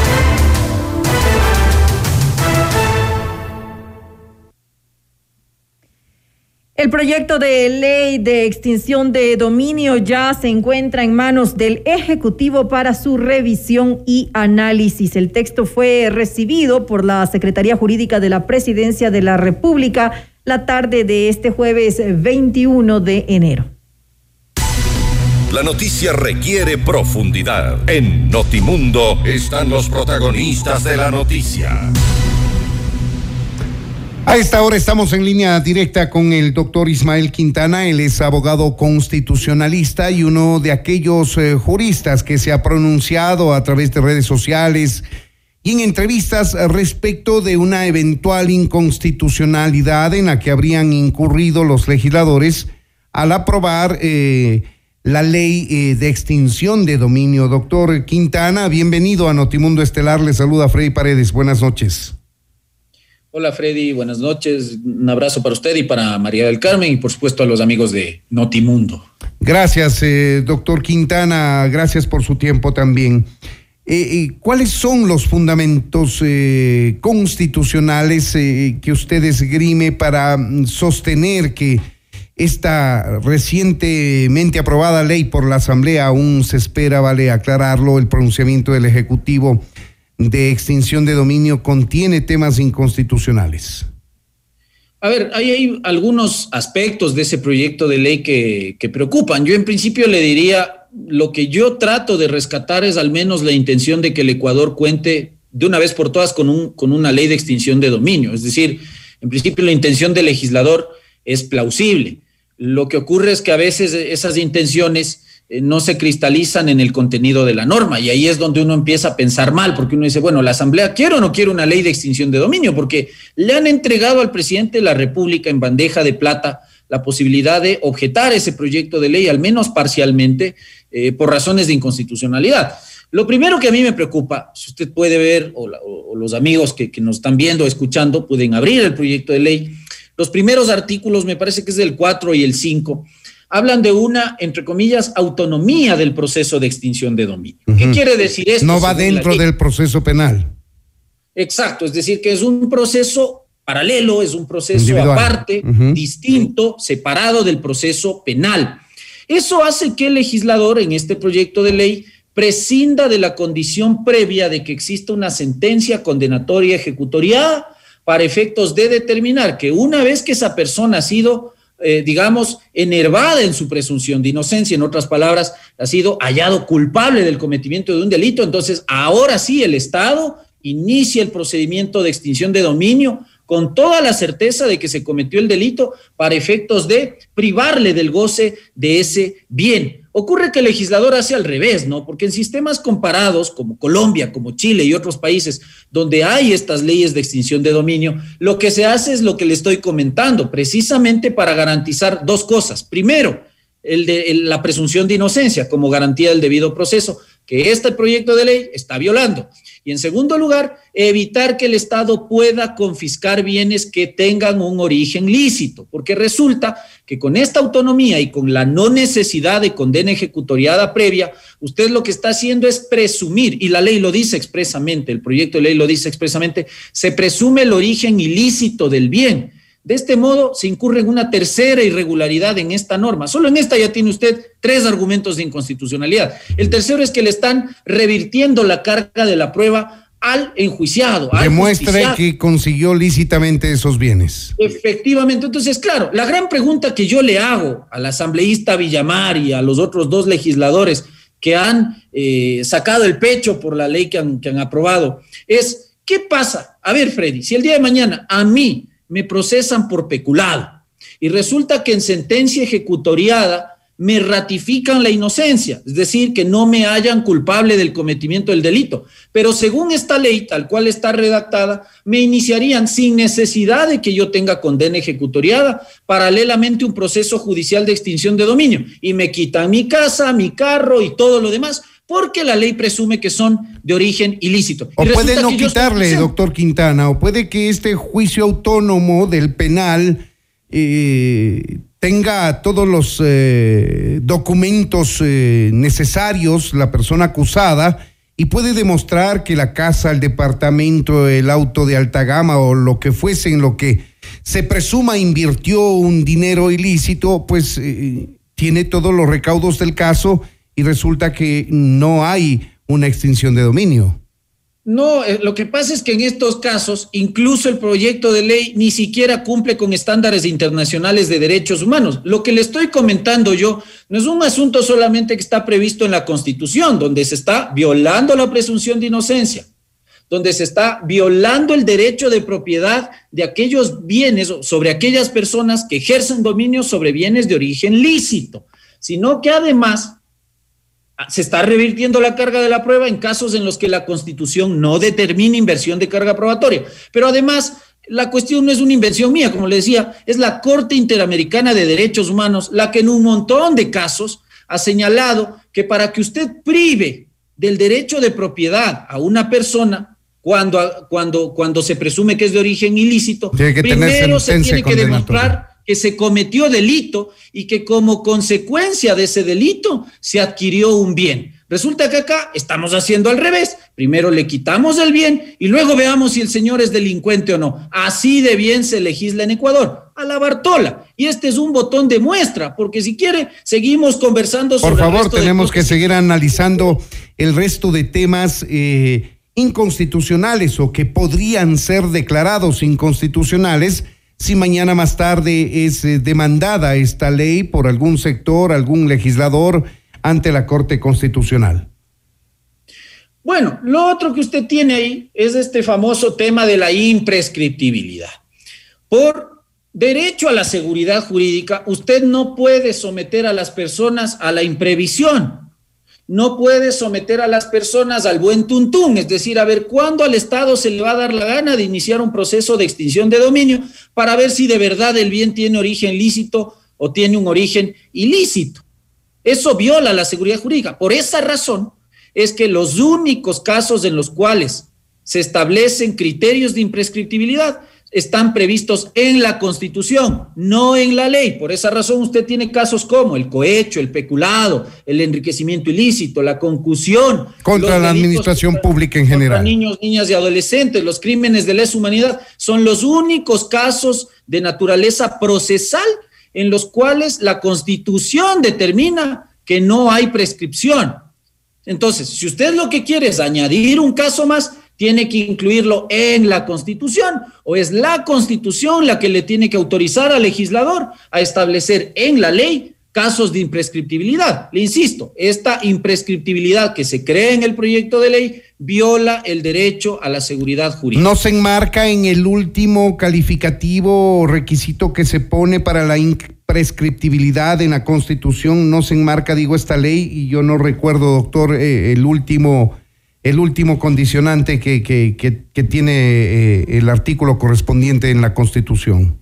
El proyecto de ley de extinción de dominio ya se encuentra en manos del Ejecutivo para su revisión y análisis. El texto fue recibido por la Secretaría Jurídica de la Presidencia de la República la tarde de este jueves veintiuno de enero. La noticia requiere profundidad. En Notimundo están los protagonistas de la noticia. A esta hora estamos en línea directa con el doctor Ismael Quintana. Él es abogado constitucionalista y uno de aquellos eh, juristas que se ha pronunciado a través de redes sociales y en entrevistas respecto de una eventual inconstitucionalidad en la que habrían incurrido los legisladores al aprobar eh, la ley eh, de extinción de dominio. Doctor Quintana, bienvenido a Notimundo Estelar. Le saluda Freddy Paredes. Buenas noches. Hola Freddy, buenas noches. Un abrazo para usted y para María del Carmen y por supuesto a los amigos de Notimundo. Gracias, eh, doctor Quintana. Gracias por su tiempo también. Eh, eh, ¿Cuáles son los fundamentos eh, constitucionales eh, que usted esgrime para mm, sostener que esta recientemente aprobada ley por la Asamblea, aún se espera, vale aclararlo, el pronunciamiento del Ejecutivo de extinción de dominio, contiene temas inconstitucionales? A ver, ahí hay algunos aspectos de ese proyecto de ley que, que preocupan. Yo en principio le diría, lo que yo trato de rescatar es al menos la intención de que el Ecuador cuente de una vez por todas con, un, con una ley de extinción de dominio. Es decir, en principio la intención del legislador es plausible. Lo que ocurre es que a veces esas intenciones eh, no se cristalizan en el contenido de la norma, y ahí es donde uno empieza a pensar mal, porque uno dice, bueno, ¿la Asamblea quiere o no quiere una ley de extinción de dominio? Porque le han entregado al presidente de la República en bandeja de plata la posibilidad de objetar ese proyecto de ley, al menos parcialmente, eh, por razones de inconstitucionalidad. Lo primero que a mí me preocupa, si usted puede ver, o, la, o los amigos que, que nos están viendo, escuchando, pueden abrir el proyecto de ley. Los primeros artículos, me parece que es el cuatro y el cinco, hablan de una, entre comillas, autonomía del proceso de extinción de dominio. Uh-huh. ¿Qué quiere decir esto? No va dentro del proceso penal. Exacto, es decir, que es un proceso paralelo, es un proceso individual, aparte, uh-huh, distinto, separado del proceso penal. Eso hace que el legislador en este proyecto de ley prescinda de la condición previa de que exista una sentencia condenatoria ejecutoriada para efectos de determinar que una vez que esa persona ha sido, eh, digamos, enervada en su presunción de inocencia, en otras palabras, ha sido hallado culpable del cometimiento de un delito, entonces ahora sí el Estado inicia el procedimiento de extinción de dominio con toda la certeza de que se cometió el delito para efectos de privarle del goce de ese bien. Ocurre que el legislador hace al revés, ¿no? Porque en sistemas comparados como Colombia, como Chile y otros países donde hay estas leyes de extinción de dominio, lo que se hace es lo que le estoy comentando, precisamente para garantizar dos cosas. Primero, el de, el, la presunción de inocencia como garantía del debido proceso, que este proyecto de ley está violando. Y en segundo lugar, evitar que el Estado pueda confiscar bienes que tengan un origen lícito, porque resulta que con esta autonomía y con la no necesidad de condena ejecutoriada previa, usted lo que está haciendo es presumir, y la ley lo dice expresamente, el proyecto de ley lo dice expresamente, se presume el origen ilícito del bien. De este modo, se incurre en una tercera irregularidad en esta norma. Solo en esta ya tiene usted tres argumentos de inconstitucionalidad. El tercero es que le están revirtiendo la carga de la prueba al enjuiciado. Al Demuestre justiciado. que consiguió lícitamente esos bienes. Efectivamente. Entonces, claro, la gran pregunta que yo le hago al asambleísta Villamar y a los otros dos legisladores que han eh, sacado el pecho por la ley que han, que han aprobado es, ¿qué pasa? A ver, Freddy, si el día de mañana a mí me procesan por peculado y resulta que en sentencia ejecutoriada me ratifican la inocencia, es decir, que no me hallan culpable del cometimiento del delito, pero según esta ley, tal cual está redactada, me iniciarían sin necesidad de que yo tenga condena ejecutoriada, paralelamente un proceso judicial de extinción de dominio, y me quitan mi casa, mi carro y todo lo demás, porque la ley presume que son de origen ilícito. O puede no quitarle, doctor Quintana, o puede que este juicio autónomo del penal eh, tenga todos los eh, documentos eh, necesarios, la persona acusada, y puede demostrar que la casa, el departamento, el auto de alta gama o lo que fuese en lo que se presuma invirtió un dinero ilícito, pues eh, tiene todos los recaudos del caso y resulta que no hay una extinción de dominio. No, eh, lo que pasa es que en estos casos, incluso el proyecto de ley ni siquiera cumple con estándares internacionales de derechos humanos. Lo que le estoy comentando yo no es un asunto solamente que está previsto en la Constitución, donde se está violando la presunción de inocencia, donde se está violando el derecho de propiedad de aquellos bienes sobre aquellas personas que ejercen dominio sobre bienes de origen lícito, sino que además se está revirtiendo la carga de la prueba en casos en los que la Constitución no determina inversión de carga probatoria. Pero además, la cuestión no es una invención mía, como le decía, es la Corte Interamericana de Derechos Humanos la que en un montón de casos ha señalado que para que usted prive del derecho de propiedad a una persona cuando, cuando, cuando se presume que es de origen ilícito, tiene que primero se tiene que condenatoria. demostrar que se cometió delito y que como consecuencia de ese delito se adquirió un bien. Resulta que acá estamos haciendo al revés. Primero le quitamos el bien y luego veamos si el señor es delincuente o no. Así de bien se legisla en Ecuador, a la Bartola. Y este es un botón de muestra, porque si quiere, seguimos conversando sobre. Por favor, el resto tenemos de que seguir analizando el resto de temas eh, inconstitucionales o que podrían ser declarados inconstitucionales si mañana más tarde es eh, demandada esta ley por algún sector, algún legislador ante la Corte Constitucional. Bueno, lo otro que usted tiene ahí es este famoso tema de la imprescriptibilidad. Por derecho a la seguridad jurídica, usted no puede someter a las personas a la imprevisión. No puede someter a las personas al buen tuntún, es decir, a ver cuándo al Estado se le va a dar la gana de iniciar un proceso de extinción de dominio para ver si de verdad el bien tiene origen lícito o tiene un origen ilícito. Eso viola la seguridad jurídica. Por esa razón es que los únicos casos en los cuales se establecen criterios de imprescriptibilidad están previstos en la Constitución, no en la ley. Por esa razón usted tiene casos como el cohecho, el peculado, el enriquecimiento ilícito, la concusión. Contra la administración contra, pública en general. Contra niños, niñas y adolescentes, los crímenes de lesa humanidad, son los únicos casos de naturaleza procesal en los cuales la Constitución determina que no hay prescripción. Entonces, si usted lo que quiere es añadir un caso más, tiene que incluirlo en la Constitución, o es la Constitución la que le tiene que autorizar al legislador a establecer en la ley casos de imprescriptibilidad. Le insisto, esta imprescriptibilidad que se crea en el proyecto de ley viola el derecho a la seguridad jurídica. ¿No se enmarca en el último calificativo o requisito que se pone para la imprescriptibilidad en la Constitución? ¿No se enmarca, digo, esta ley? Y yo no recuerdo, doctor, eh, el último... el último condicionante que, que, que, que tiene eh, el artículo correspondiente en la Constitución.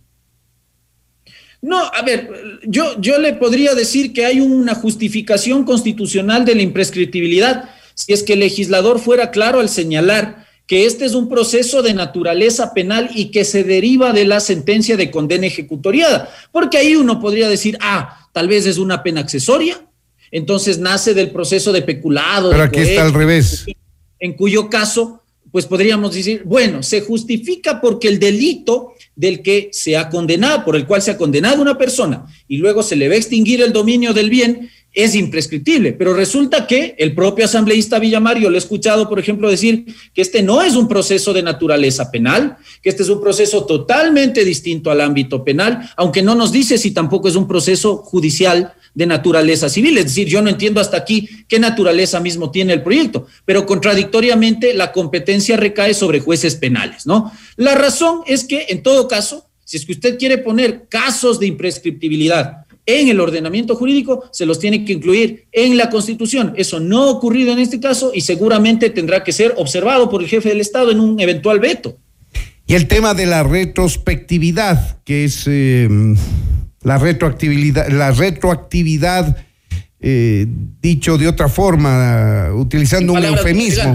No, a ver, yo, yo le podría decir que hay una justificación constitucional de la imprescriptibilidad si es que el legislador fuera claro al señalar que este es un proceso de naturaleza penal y que se deriva de la sentencia de condena ejecutoriada, porque ahí uno podría decir, ah, tal vez es una pena accesoria, entonces nace del proceso de peculado. Pero de aquí está al revés. En cuyo caso, pues podríamos decir, bueno, se justifica porque el delito del que se ha condenado, por el cual se ha condenado una persona y luego se le va a extinguir el dominio del bien, es imprescriptible. Pero resulta que el propio asambleísta Villamar, yo lo he escuchado, por ejemplo, decir que este no es un proceso de naturaleza penal, que este es un proceso totalmente distinto al ámbito penal, aunque no nos dice si tampoco es un proceso judicial de naturaleza civil. Es decir, yo no entiendo hasta aquí qué naturaleza mismo tiene el proyecto, pero contradictoriamente la competencia recae sobre jueces penales, ¿no? La razón es que, en todo caso, si es que usted quiere poner casos de imprescriptibilidad en el ordenamiento jurídico, se los tiene que incluir en la Constitución. Eso no ha ocurrido en este caso y seguramente tendrá que ser observado por el jefe del Estado en un eventual veto. Y el tema de la retrospectividad, que es eh, la retroactividad, la retroactividad eh, dicho de otra forma, utilizando un eufemismo.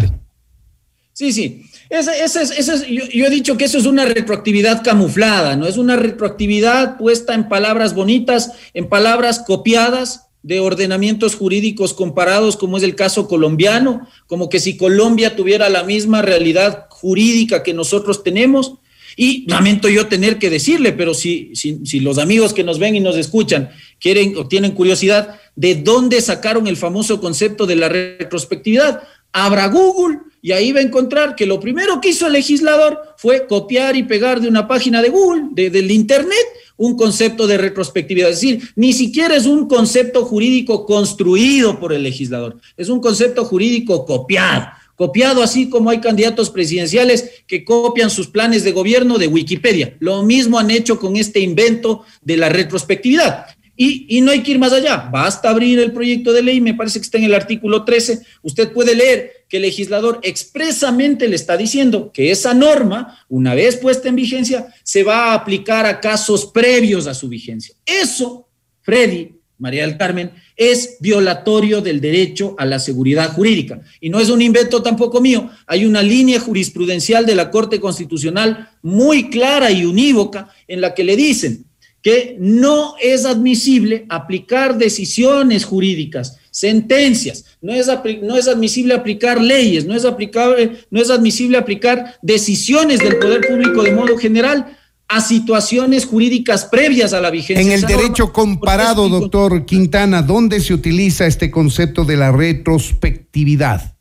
Sí, sí. Ese, ese, ese, yo, yo he dicho que eso es una retroactividad camuflada, ¿no? Es una retroactividad puesta en palabras bonitas, en palabras copiadas de ordenamientos jurídicos comparados, como es el caso colombiano, como que si Colombia tuviera la misma realidad jurídica que nosotros tenemos. Y lamento yo tener que decirle, pero si, si, si los amigos que nos ven y nos escuchan quieren o tienen curiosidad de dónde sacaron el famoso concepto de la retrospectividad, abra Google y ahí va a encontrar que lo primero que hizo el legislador fue copiar y pegar de una página de Google, de, del internet, un concepto de retrospectividad. Es decir, ni siquiera es un concepto jurídico construido por el legislador, es un concepto jurídico copiado. Copiado así como hay candidatos presidenciales que copian sus planes de gobierno de Wikipedia. Lo mismo han hecho con este invento de la retrospectividad. Y, y no hay que ir más allá, basta abrir el proyecto de ley, me parece que está en el artículo trece, usted puede leer que el legislador expresamente le está diciendo que esa norma, una vez puesta en vigencia, se va a aplicar a casos previos a su vigencia. Eso, Freddy, María del Carmen, es violatorio del derecho a la seguridad jurídica. Y no es un invento tampoco mío, hay una línea jurisprudencial de la Corte Constitucional muy clara y unívoca en la que le dicen que no es admisible aplicar decisiones jurídicas, sentencias, no es, no es admisible aplicar leyes, no es, aplicable, no es admisible aplicar decisiones del poder público de modo general a situaciones jurídicas previas a la vigencia. En el derecho comparado, doctor Quintana, ¿dónde se utiliza este concepto de la retrospectividad?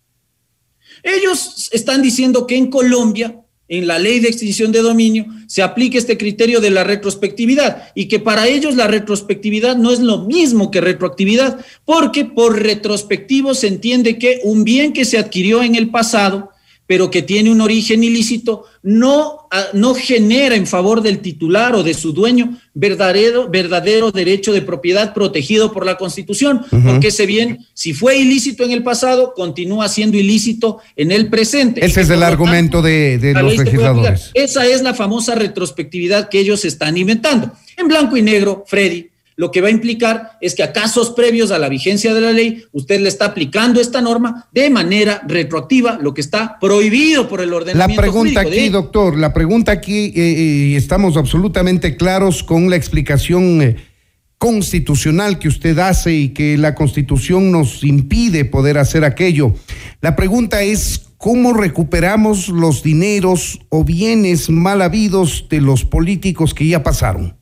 Ellos están diciendo que en Colombia, en la ley de extinción de dominio, se aplica este criterio de la retrospectividad y que para ellos la retrospectividad no es lo mismo que retroactividad, porque por retrospectivo se entiende que un bien que se adquirió en el pasado pero que tiene un origen ilícito, no, no genera en favor del titular o de su dueño verdadero, verdadero derecho de propiedad protegido por la Constitución, uh-huh. porque ese bien, si fue ilícito en el pasado, continúa siendo ilícito en el presente. Ese es el argumento tanto, de, de los legisladores. Esa es la famosa retrospectividad que ellos están inventando. En blanco y negro, Freddy, lo que va a implicar es que a casos previos a la vigencia de la ley, usted le está aplicando esta norma de manera retroactiva, lo que está prohibido por el ordenamiento jurídico. La pregunta jurídico aquí, de... doctor, la pregunta aquí, eh, eh, estamos absolutamente claros con la explicación eh, constitucional que usted hace y que la Constitución nos impide poder hacer aquello. La pregunta es, ¿cómo recuperamos los dineros o bienes mal habidos de los políticos que ya pasaron?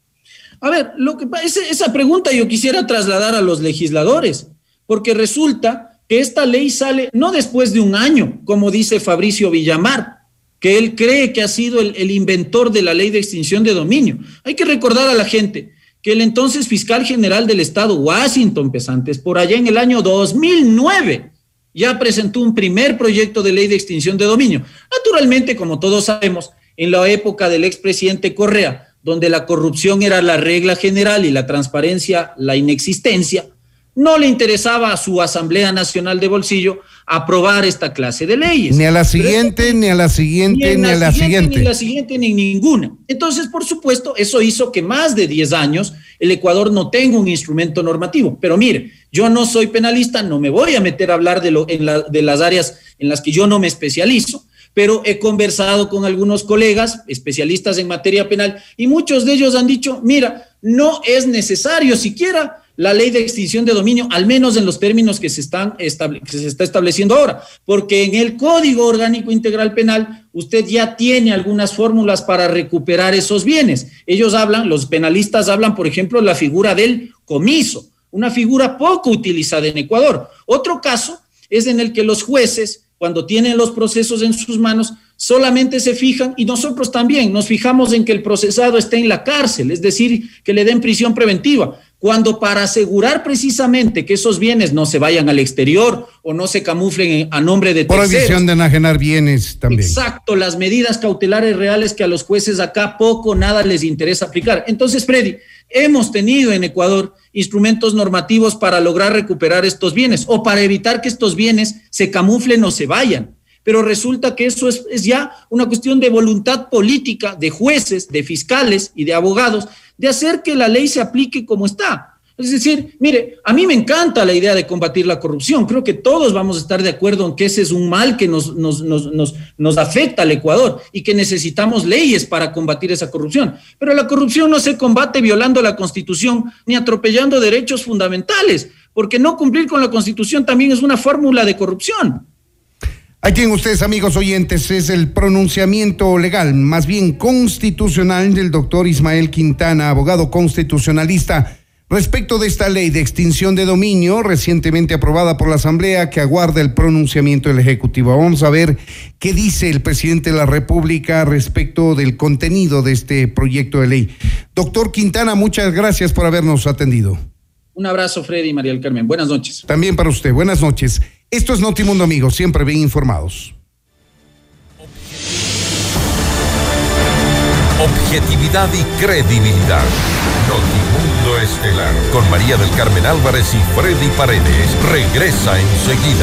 A ver, lo que, esa pregunta yo quisiera trasladar a los legisladores, porque resulta que esta ley sale no después de un año, como dice Fabricio Villamar, que él cree que ha sido el, el inventor de la ley de extinción de dominio. Hay que recordar a la gente que el entonces fiscal general del estado, Washington Pesantes, por allá en el año dos mil nueve, ya presentó un primer proyecto de ley de extinción de dominio. Naturalmente, como todos sabemos, en la época del expresidente Correa, donde la corrupción era la regla general y la transparencia la inexistencia, no le interesaba a su Asamblea Nacional de Bolsillo aprobar esta clase de leyes. Ni a la siguiente, Pero, ni a la siguiente, ni, ni a la siguiente. Ni a la siguiente, ni ninguna. Entonces, por supuesto, eso hizo que más de diez años el Ecuador no tenga un instrumento normativo. Pero mire, yo no soy penalista, no me voy a meter a hablar de, lo, en la, de las áreas en las que yo no me especializo, pero he conversado con algunos colegas especialistas en materia penal y muchos de ellos han dicho, mira, no es necesario siquiera la ley de extinción de dominio, al menos en los términos que se, están estable, que se está estableciendo ahora, porque en el Código Orgánico Integral Penal usted ya tiene algunas fórmulas para recuperar esos bienes. Ellos hablan, los penalistas hablan, por ejemplo, la figura del comiso, una figura poco utilizada en Ecuador. Otro caso es en el que los jueces, cuando tienen los procesos en sus manos, solamente se fijan, y nosotros también nos fijamos en que el procesado esté en la cárcel, es decir, que le den prisión preventiva, cuando para asegurar precisamente que esos bienes no se vayan al exterior o no se camuflen a nombre de terceros. Prohibición de enajenar bienes también. Exacto, las medidas cautelares reales que a los jueces acá poco nada les interesa aplicar. Entonces, Freddy, hemos tenido en Ecuador instrumentos normativos para lograr recuperar estos bienes o para evitar que estos bienes se camuflen o se vayan. Pero resulta que eso es, es ya una cuestión de voluntad política de jueces, de fiscales y de abogados de hacer que la ley se aplique como está. Es decir, mire, a mí me encanta la idea de combatir la corrupción. Creo que todos vamos a estar de acuerdo en que ese es un mal que nos, nos, nos, nos, nos afecta al Ecuador y que necesitamos leyes para combatir esa corrupción. Pero la corrupción no se combate violando la Constitución ni atropellando derechos fundamentales, porque no cumplir con la Constitución también es una fórmula de corrupción. Ahí tienen ustedes, amigos oyentes, es el pronunciamiento legal, más bien constitucional, del doctor Ismael Quintana, abogado constitucionalista, respecto de esta ley de extinción de dominio recientemente aprobada por la Asamblea que aguarda el pronunciamiento del Ejecutivo. Vamos a ver qué dice el presidente de la República respecto del contenido de este proyecto de ley. Doctor Quintana, muchas gracias por habernos atendido. Un abrazo, Freddy y María del Carmen. Buenas noches. También para usted. Buenas noches. Esto es Notimundo, amigos. Siempre bien informados. Objetividad y credibilidad. Notimundo Estelar. Con María del Carmen Álvarez y Freddy Paredes. Regresa enseguida.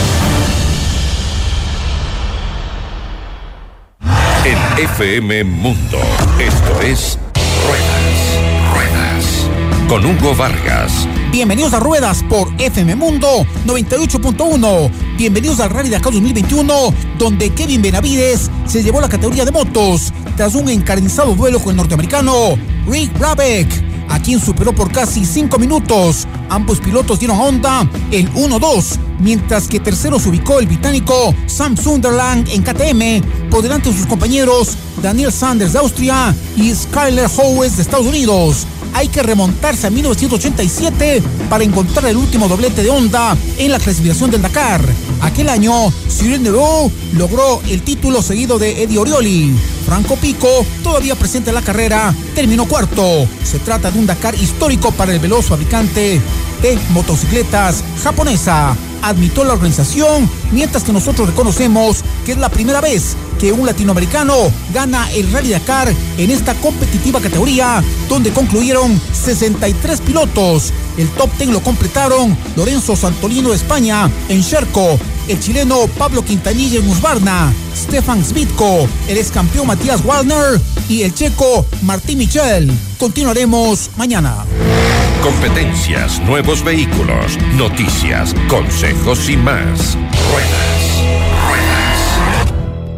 En F M Mundo. Esto es Ruedas. Ruedas. Con Hugo Vargas. Bienvenidos a Ruedas por F M Mundo noventa y ocho punto uno. Bienvenidos al Rally Dakar dos mil veintiuno, donde Kevin Benavides se llevó la categoría de motos tras un encarnizado duelo con el norteamericano Rick Brabeck, a quien superó por casi cinco minutos. Ambos pilotos dieron a Honda el uno dos, mientras que tercero se ubicó el británico Sam Sunderland en K T M, por delante de sus compañeros Daniel Sanders de Austria y Skyler Howes de Estados Unidos. Hay que remontarse a mil novecientos ochenta y siete para encontrar el último doblete de Honda en la clasificación del Dakar. Aquel año, Cyril Neveu logró el título seguido de Eddie Orioli. Franco Pico, todavía presente en la carrera, terminó cuarto. Se trata de un Dakar histórico para el veloz fabricante de motocicletas japonesa. admitió la organización, mientras que nosotros reconocemos que es la primera vez que un latinoamericano gana el Rally Dakar en esta competitiva categoría, donde concluyeron sesenta y tres pilotos. El top diez lo completaron Lorenzo Santolino de España en Sherco, el chileno Pablo Quintanilla en Husqvarna, Stefan Svitko, el ex campeón Matías Wallner y el checo Martín Michel. Continuaremos mañana. Competencias, nuevos vehículos, noticias, consejos y más. Ruedas, ruedas.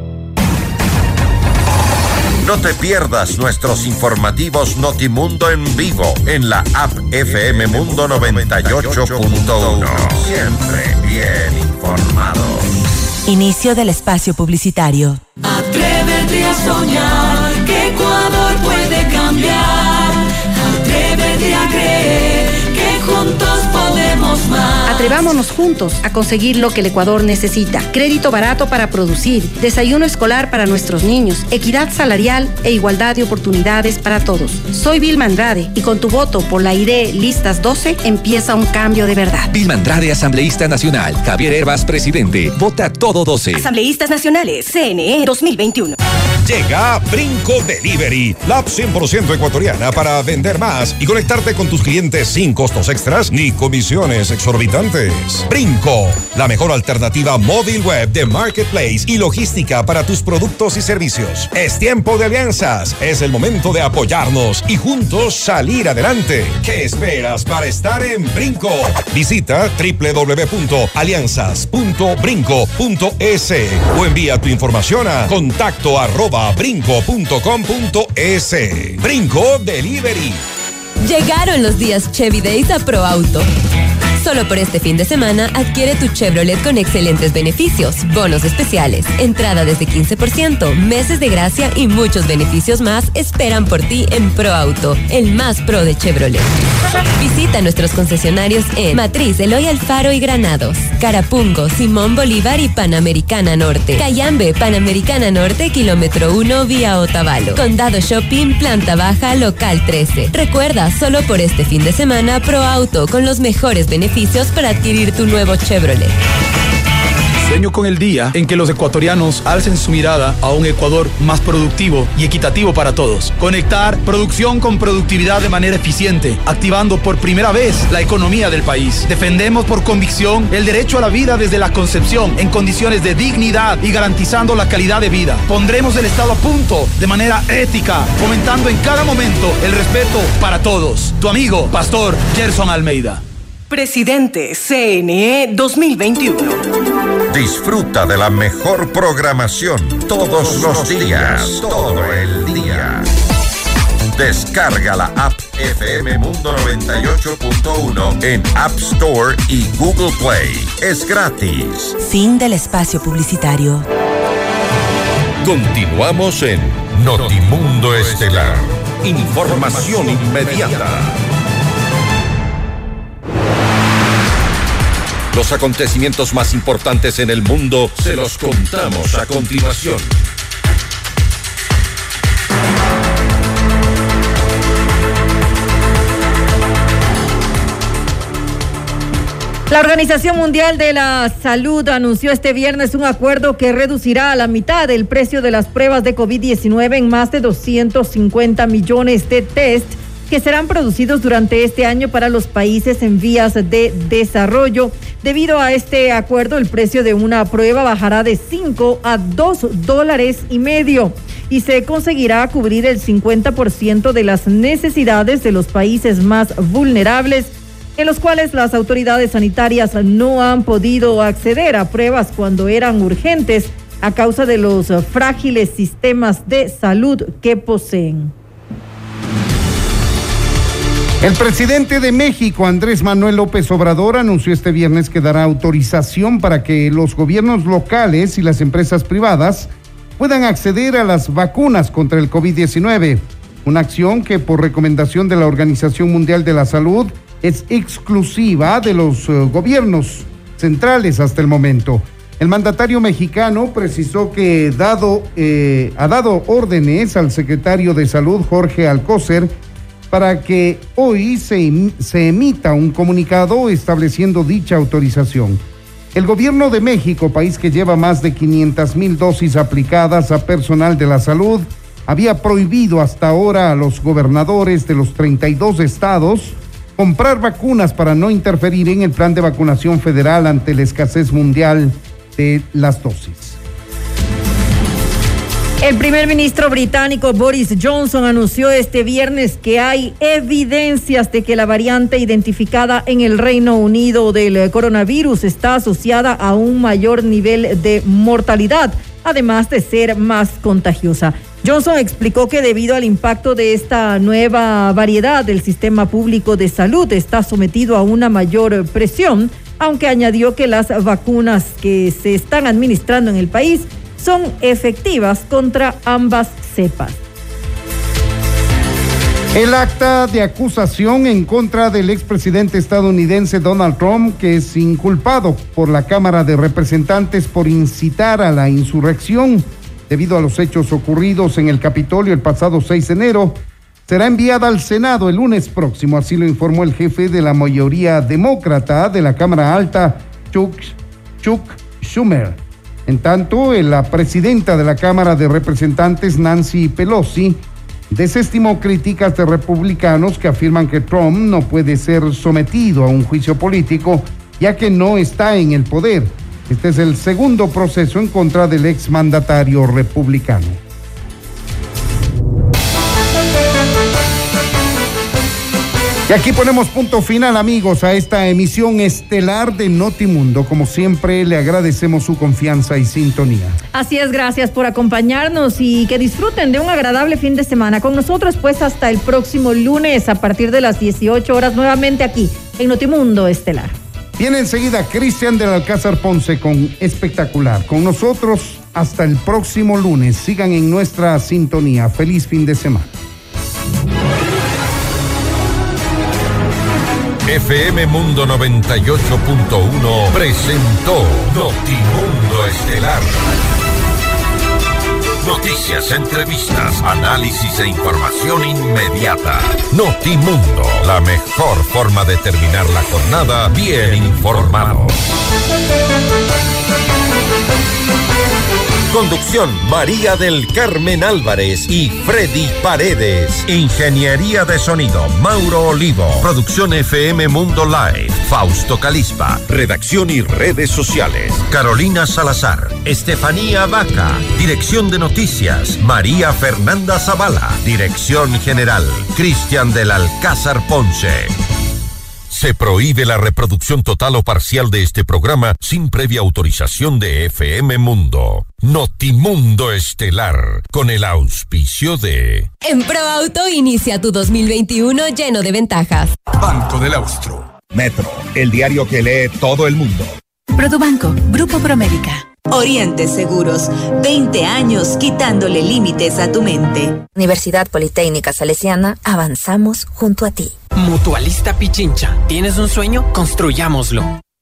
No te pierdas nuestros informativos Notimundo en vivo en la app F M Mundo noventa y ocho punto uno. Siempre bien informados. Inicio del espacio publicitario. Atrévete a soñar que Ecuador puede cambiar. Atrévete a creer que juntos podemos más. Atrevámonos juntos a conseguir lo que el Ecuador necesita. Crédito barato para producir, desayuno escolar para nuestros niños, equidad salarial e igualdad de oportunidades para todos. Soy Vilma Andrade y con tu voto por la I D E Listas doce empieza un cambio de verdad. Vilma Andrade, asambleísta nacional. Javier Herbas, presidente. Vota todo doce. Asambleístas nacionales, C N E dos mil veintiuno. Llega Brinco Delivery, la app cien por ciento ecuatoriana para vender más y conectarte con tus clientes sin costos extras ni comisiones exorbitantes. Brinco, la mejor alternativa móvil web de marketplace y logística para tus productos y servicios. Es tiempo de alianzas, es el momento de apoyarnos y juntos salir adelante. ¿Qué esperas para estar en Brinco? Visita doble u doble u doble u punto alianzas punto brinco punto es o envía tu información a contacto arroba brinco punto com punto es. Brinco Delivery. Llegaron los días Chevy Days a ProAuto. Solo por este fin de semana adquiere tu Chevrolet con excelentes beneficios, bonos especiales, entrada desde quince por ciento, meses de gracia y muchos beneficios más esperan por ti en ProAuto, el más pro de Chevrolet. Visita nuestros concesionarios en Matriz, Eloy Alfaro y Granados, Carapungo, Simón Bolívar y Panamericana Norte, Cayambe, Panamericana Norte, kilómetro uno, vía Otavalo, Condado Shopping, planta baja, local trece. Recuerda, solo por este fin de semana, ProAuto con los mejores beneficios para adquirir tu nuevo Chevrolet. Sueño con el día en que los ecuatorianos alcen su mirada a un Ecuador más productivo y equitativo para todos. Conectar producción con productividad de manera eficiente, activando por primera vez la economía del país. Defendemos por convicción el derecho a la vida desde la concepción, en condiciones de dignidad y garantizando la calidad de vida. Pondremos el Estado a punto de manera ética, fomentando en cada momento el respeto para todos. Tu amigo, Pastor Gerson Almeida. Presidente C N E dos mil veintiuno. Disfruta de la mejor programación todos los días, todo el día. Descarga la app F M Mundo noventa y ocho punto uno en App Store y Google Play. Es gratis. Fin del espacio publicitario. Continuamos en Notimundo Estelar. Información inmediata. Los acontecimientos más importantes en el mundo se los contamos a continuación. La Organización Mundial de la Salud anunció este viernes un acuerdo que reducirá a la mitad el precio de las pruebas de COVID diecinueve en más de doscientos cincuenta millones de test que serán producidos durante este año para los países en vías de desarrollo. Debido a este acuerdo, el precio de una prueba bajará de cinco a dos dólares y medio y se conseguirá cubrir el cincuenta por ciento de las necesidades de los países más vulnerables, en los cuales las autoridades sanitarias no han podido acceder a pruebas cuando eran urgentes a causa de los frágiles sistemas de salud que poseen. El presidente de México, Andrés Manuel López Obrador, anunció este viernes que dará autorización para que los gobiernos locales y las empresas privadas puedan acceder a las vacunas contra el COVID diecinueve, una acción que por recomendación de la Organización Mundial de la Salud es exclusiva de los uh, gobiernos centrales hasta el momento. El mandatario mexicano precisó que dado, eh, ha dado órdenes al secretario de Salud, Jorge Alcocer, para que hoy se, se emita un comunicado estableciendo dicha autorización. El gobierno de México, país que lleva más de quinientas mil dosis aplicadas a personal de la salud, había prohibido hasta ahora a los gobernadores de los treinta y dos estados comprar vacunas para no interferir en el plan de vacunación federal ante la escasez mundial de las dosis. El primer ministro británico Boris Johnson anunció este viernes que hay evidencias de que la variante identificada en el Reino Unido del coronavirus está asociada a un mayor nivel de mortalidad, además de ser más contagiosa. Johnson explicó que debido al impacto de esta nueva variedad, el sistema público de salud está sometido a una mayor presión, aunque añadió que las vacunas que se están administrando en el país son efectivas contra ambas cepas. El acta de acusación en contra del expresidente estadounidense Donald Trump, que es inculpado por la Cámara de Representantes por incitar a la insurrección debido a los hechos ocurridos en el Capitolio el pasado seis de enero, será enviada al Senado el lunes próximo, así lo informó el jefe de la mayoría demócrata de la Cámara Alta, Chuck, Chuck Schumer. En tanto, la presidenta de la Cámara de Representantes, Nancy Pelosi, desestimó críticas de republicanos que afirman que Trump no puede ser sometido a un juicio político, ya que no está en el poder. Este es el segundo proceso en contra del exmandatario republicano. Y aquí ponemos punto final, amigos, a esta emisión estelar de Notimundo. Como siempre, le agradecemos su confianza y sintonía. Así es, gracias por acompañarnos y que disfruten de un agradable fin de semana con nosotros, pues hasta el próximo lunes a partir de las dieciocho horas nuevamente aquí en Notimundo Estelar. Viene enseguida Cristian del Alcázar Ponce con Espectacular. Con nosotros hasta el próximo lunes. Sigan en nuestra sintonía. Feliz fin de semana. F M Mundo noventa y ocho punto uno presentó Notimundo Estelar. Noticias, entrevistas, análisis e información inmediata. Notimundo, la mejor forma de terminar la jornada bien informado. Conducción, María del Carmen Álvarez y Freddy Paredes. Ingeniería de sonido, Mauro Olivo. Producción F M Mundo Live, Fausto Calispa. Redacción y redes sociales, Carolina Salazar, Estefanía Vaca. Dirección de noticias, María Fernanda Zavala. Dirección general, Cristian del Alcázar Ponce. Se prohíbe la reproducción total o parcial de este programa sin previa autorización de F M Mundo. Notimundo Estelar, con el auspicio de... En ProAuto inicia tu dos mil veintiuno lleno de ventajas. Banco del Austro. Metro, el diario que lee todo el mundo. Produbanco, Grupo Promédica. Oriente Seguros, veinte años quitándole límites a tu mente. Universidad Politécnica Salesiana, avanzamos junto a ti. Mutualista Pichincha, ¿tienes un sueño? Construyámoslo.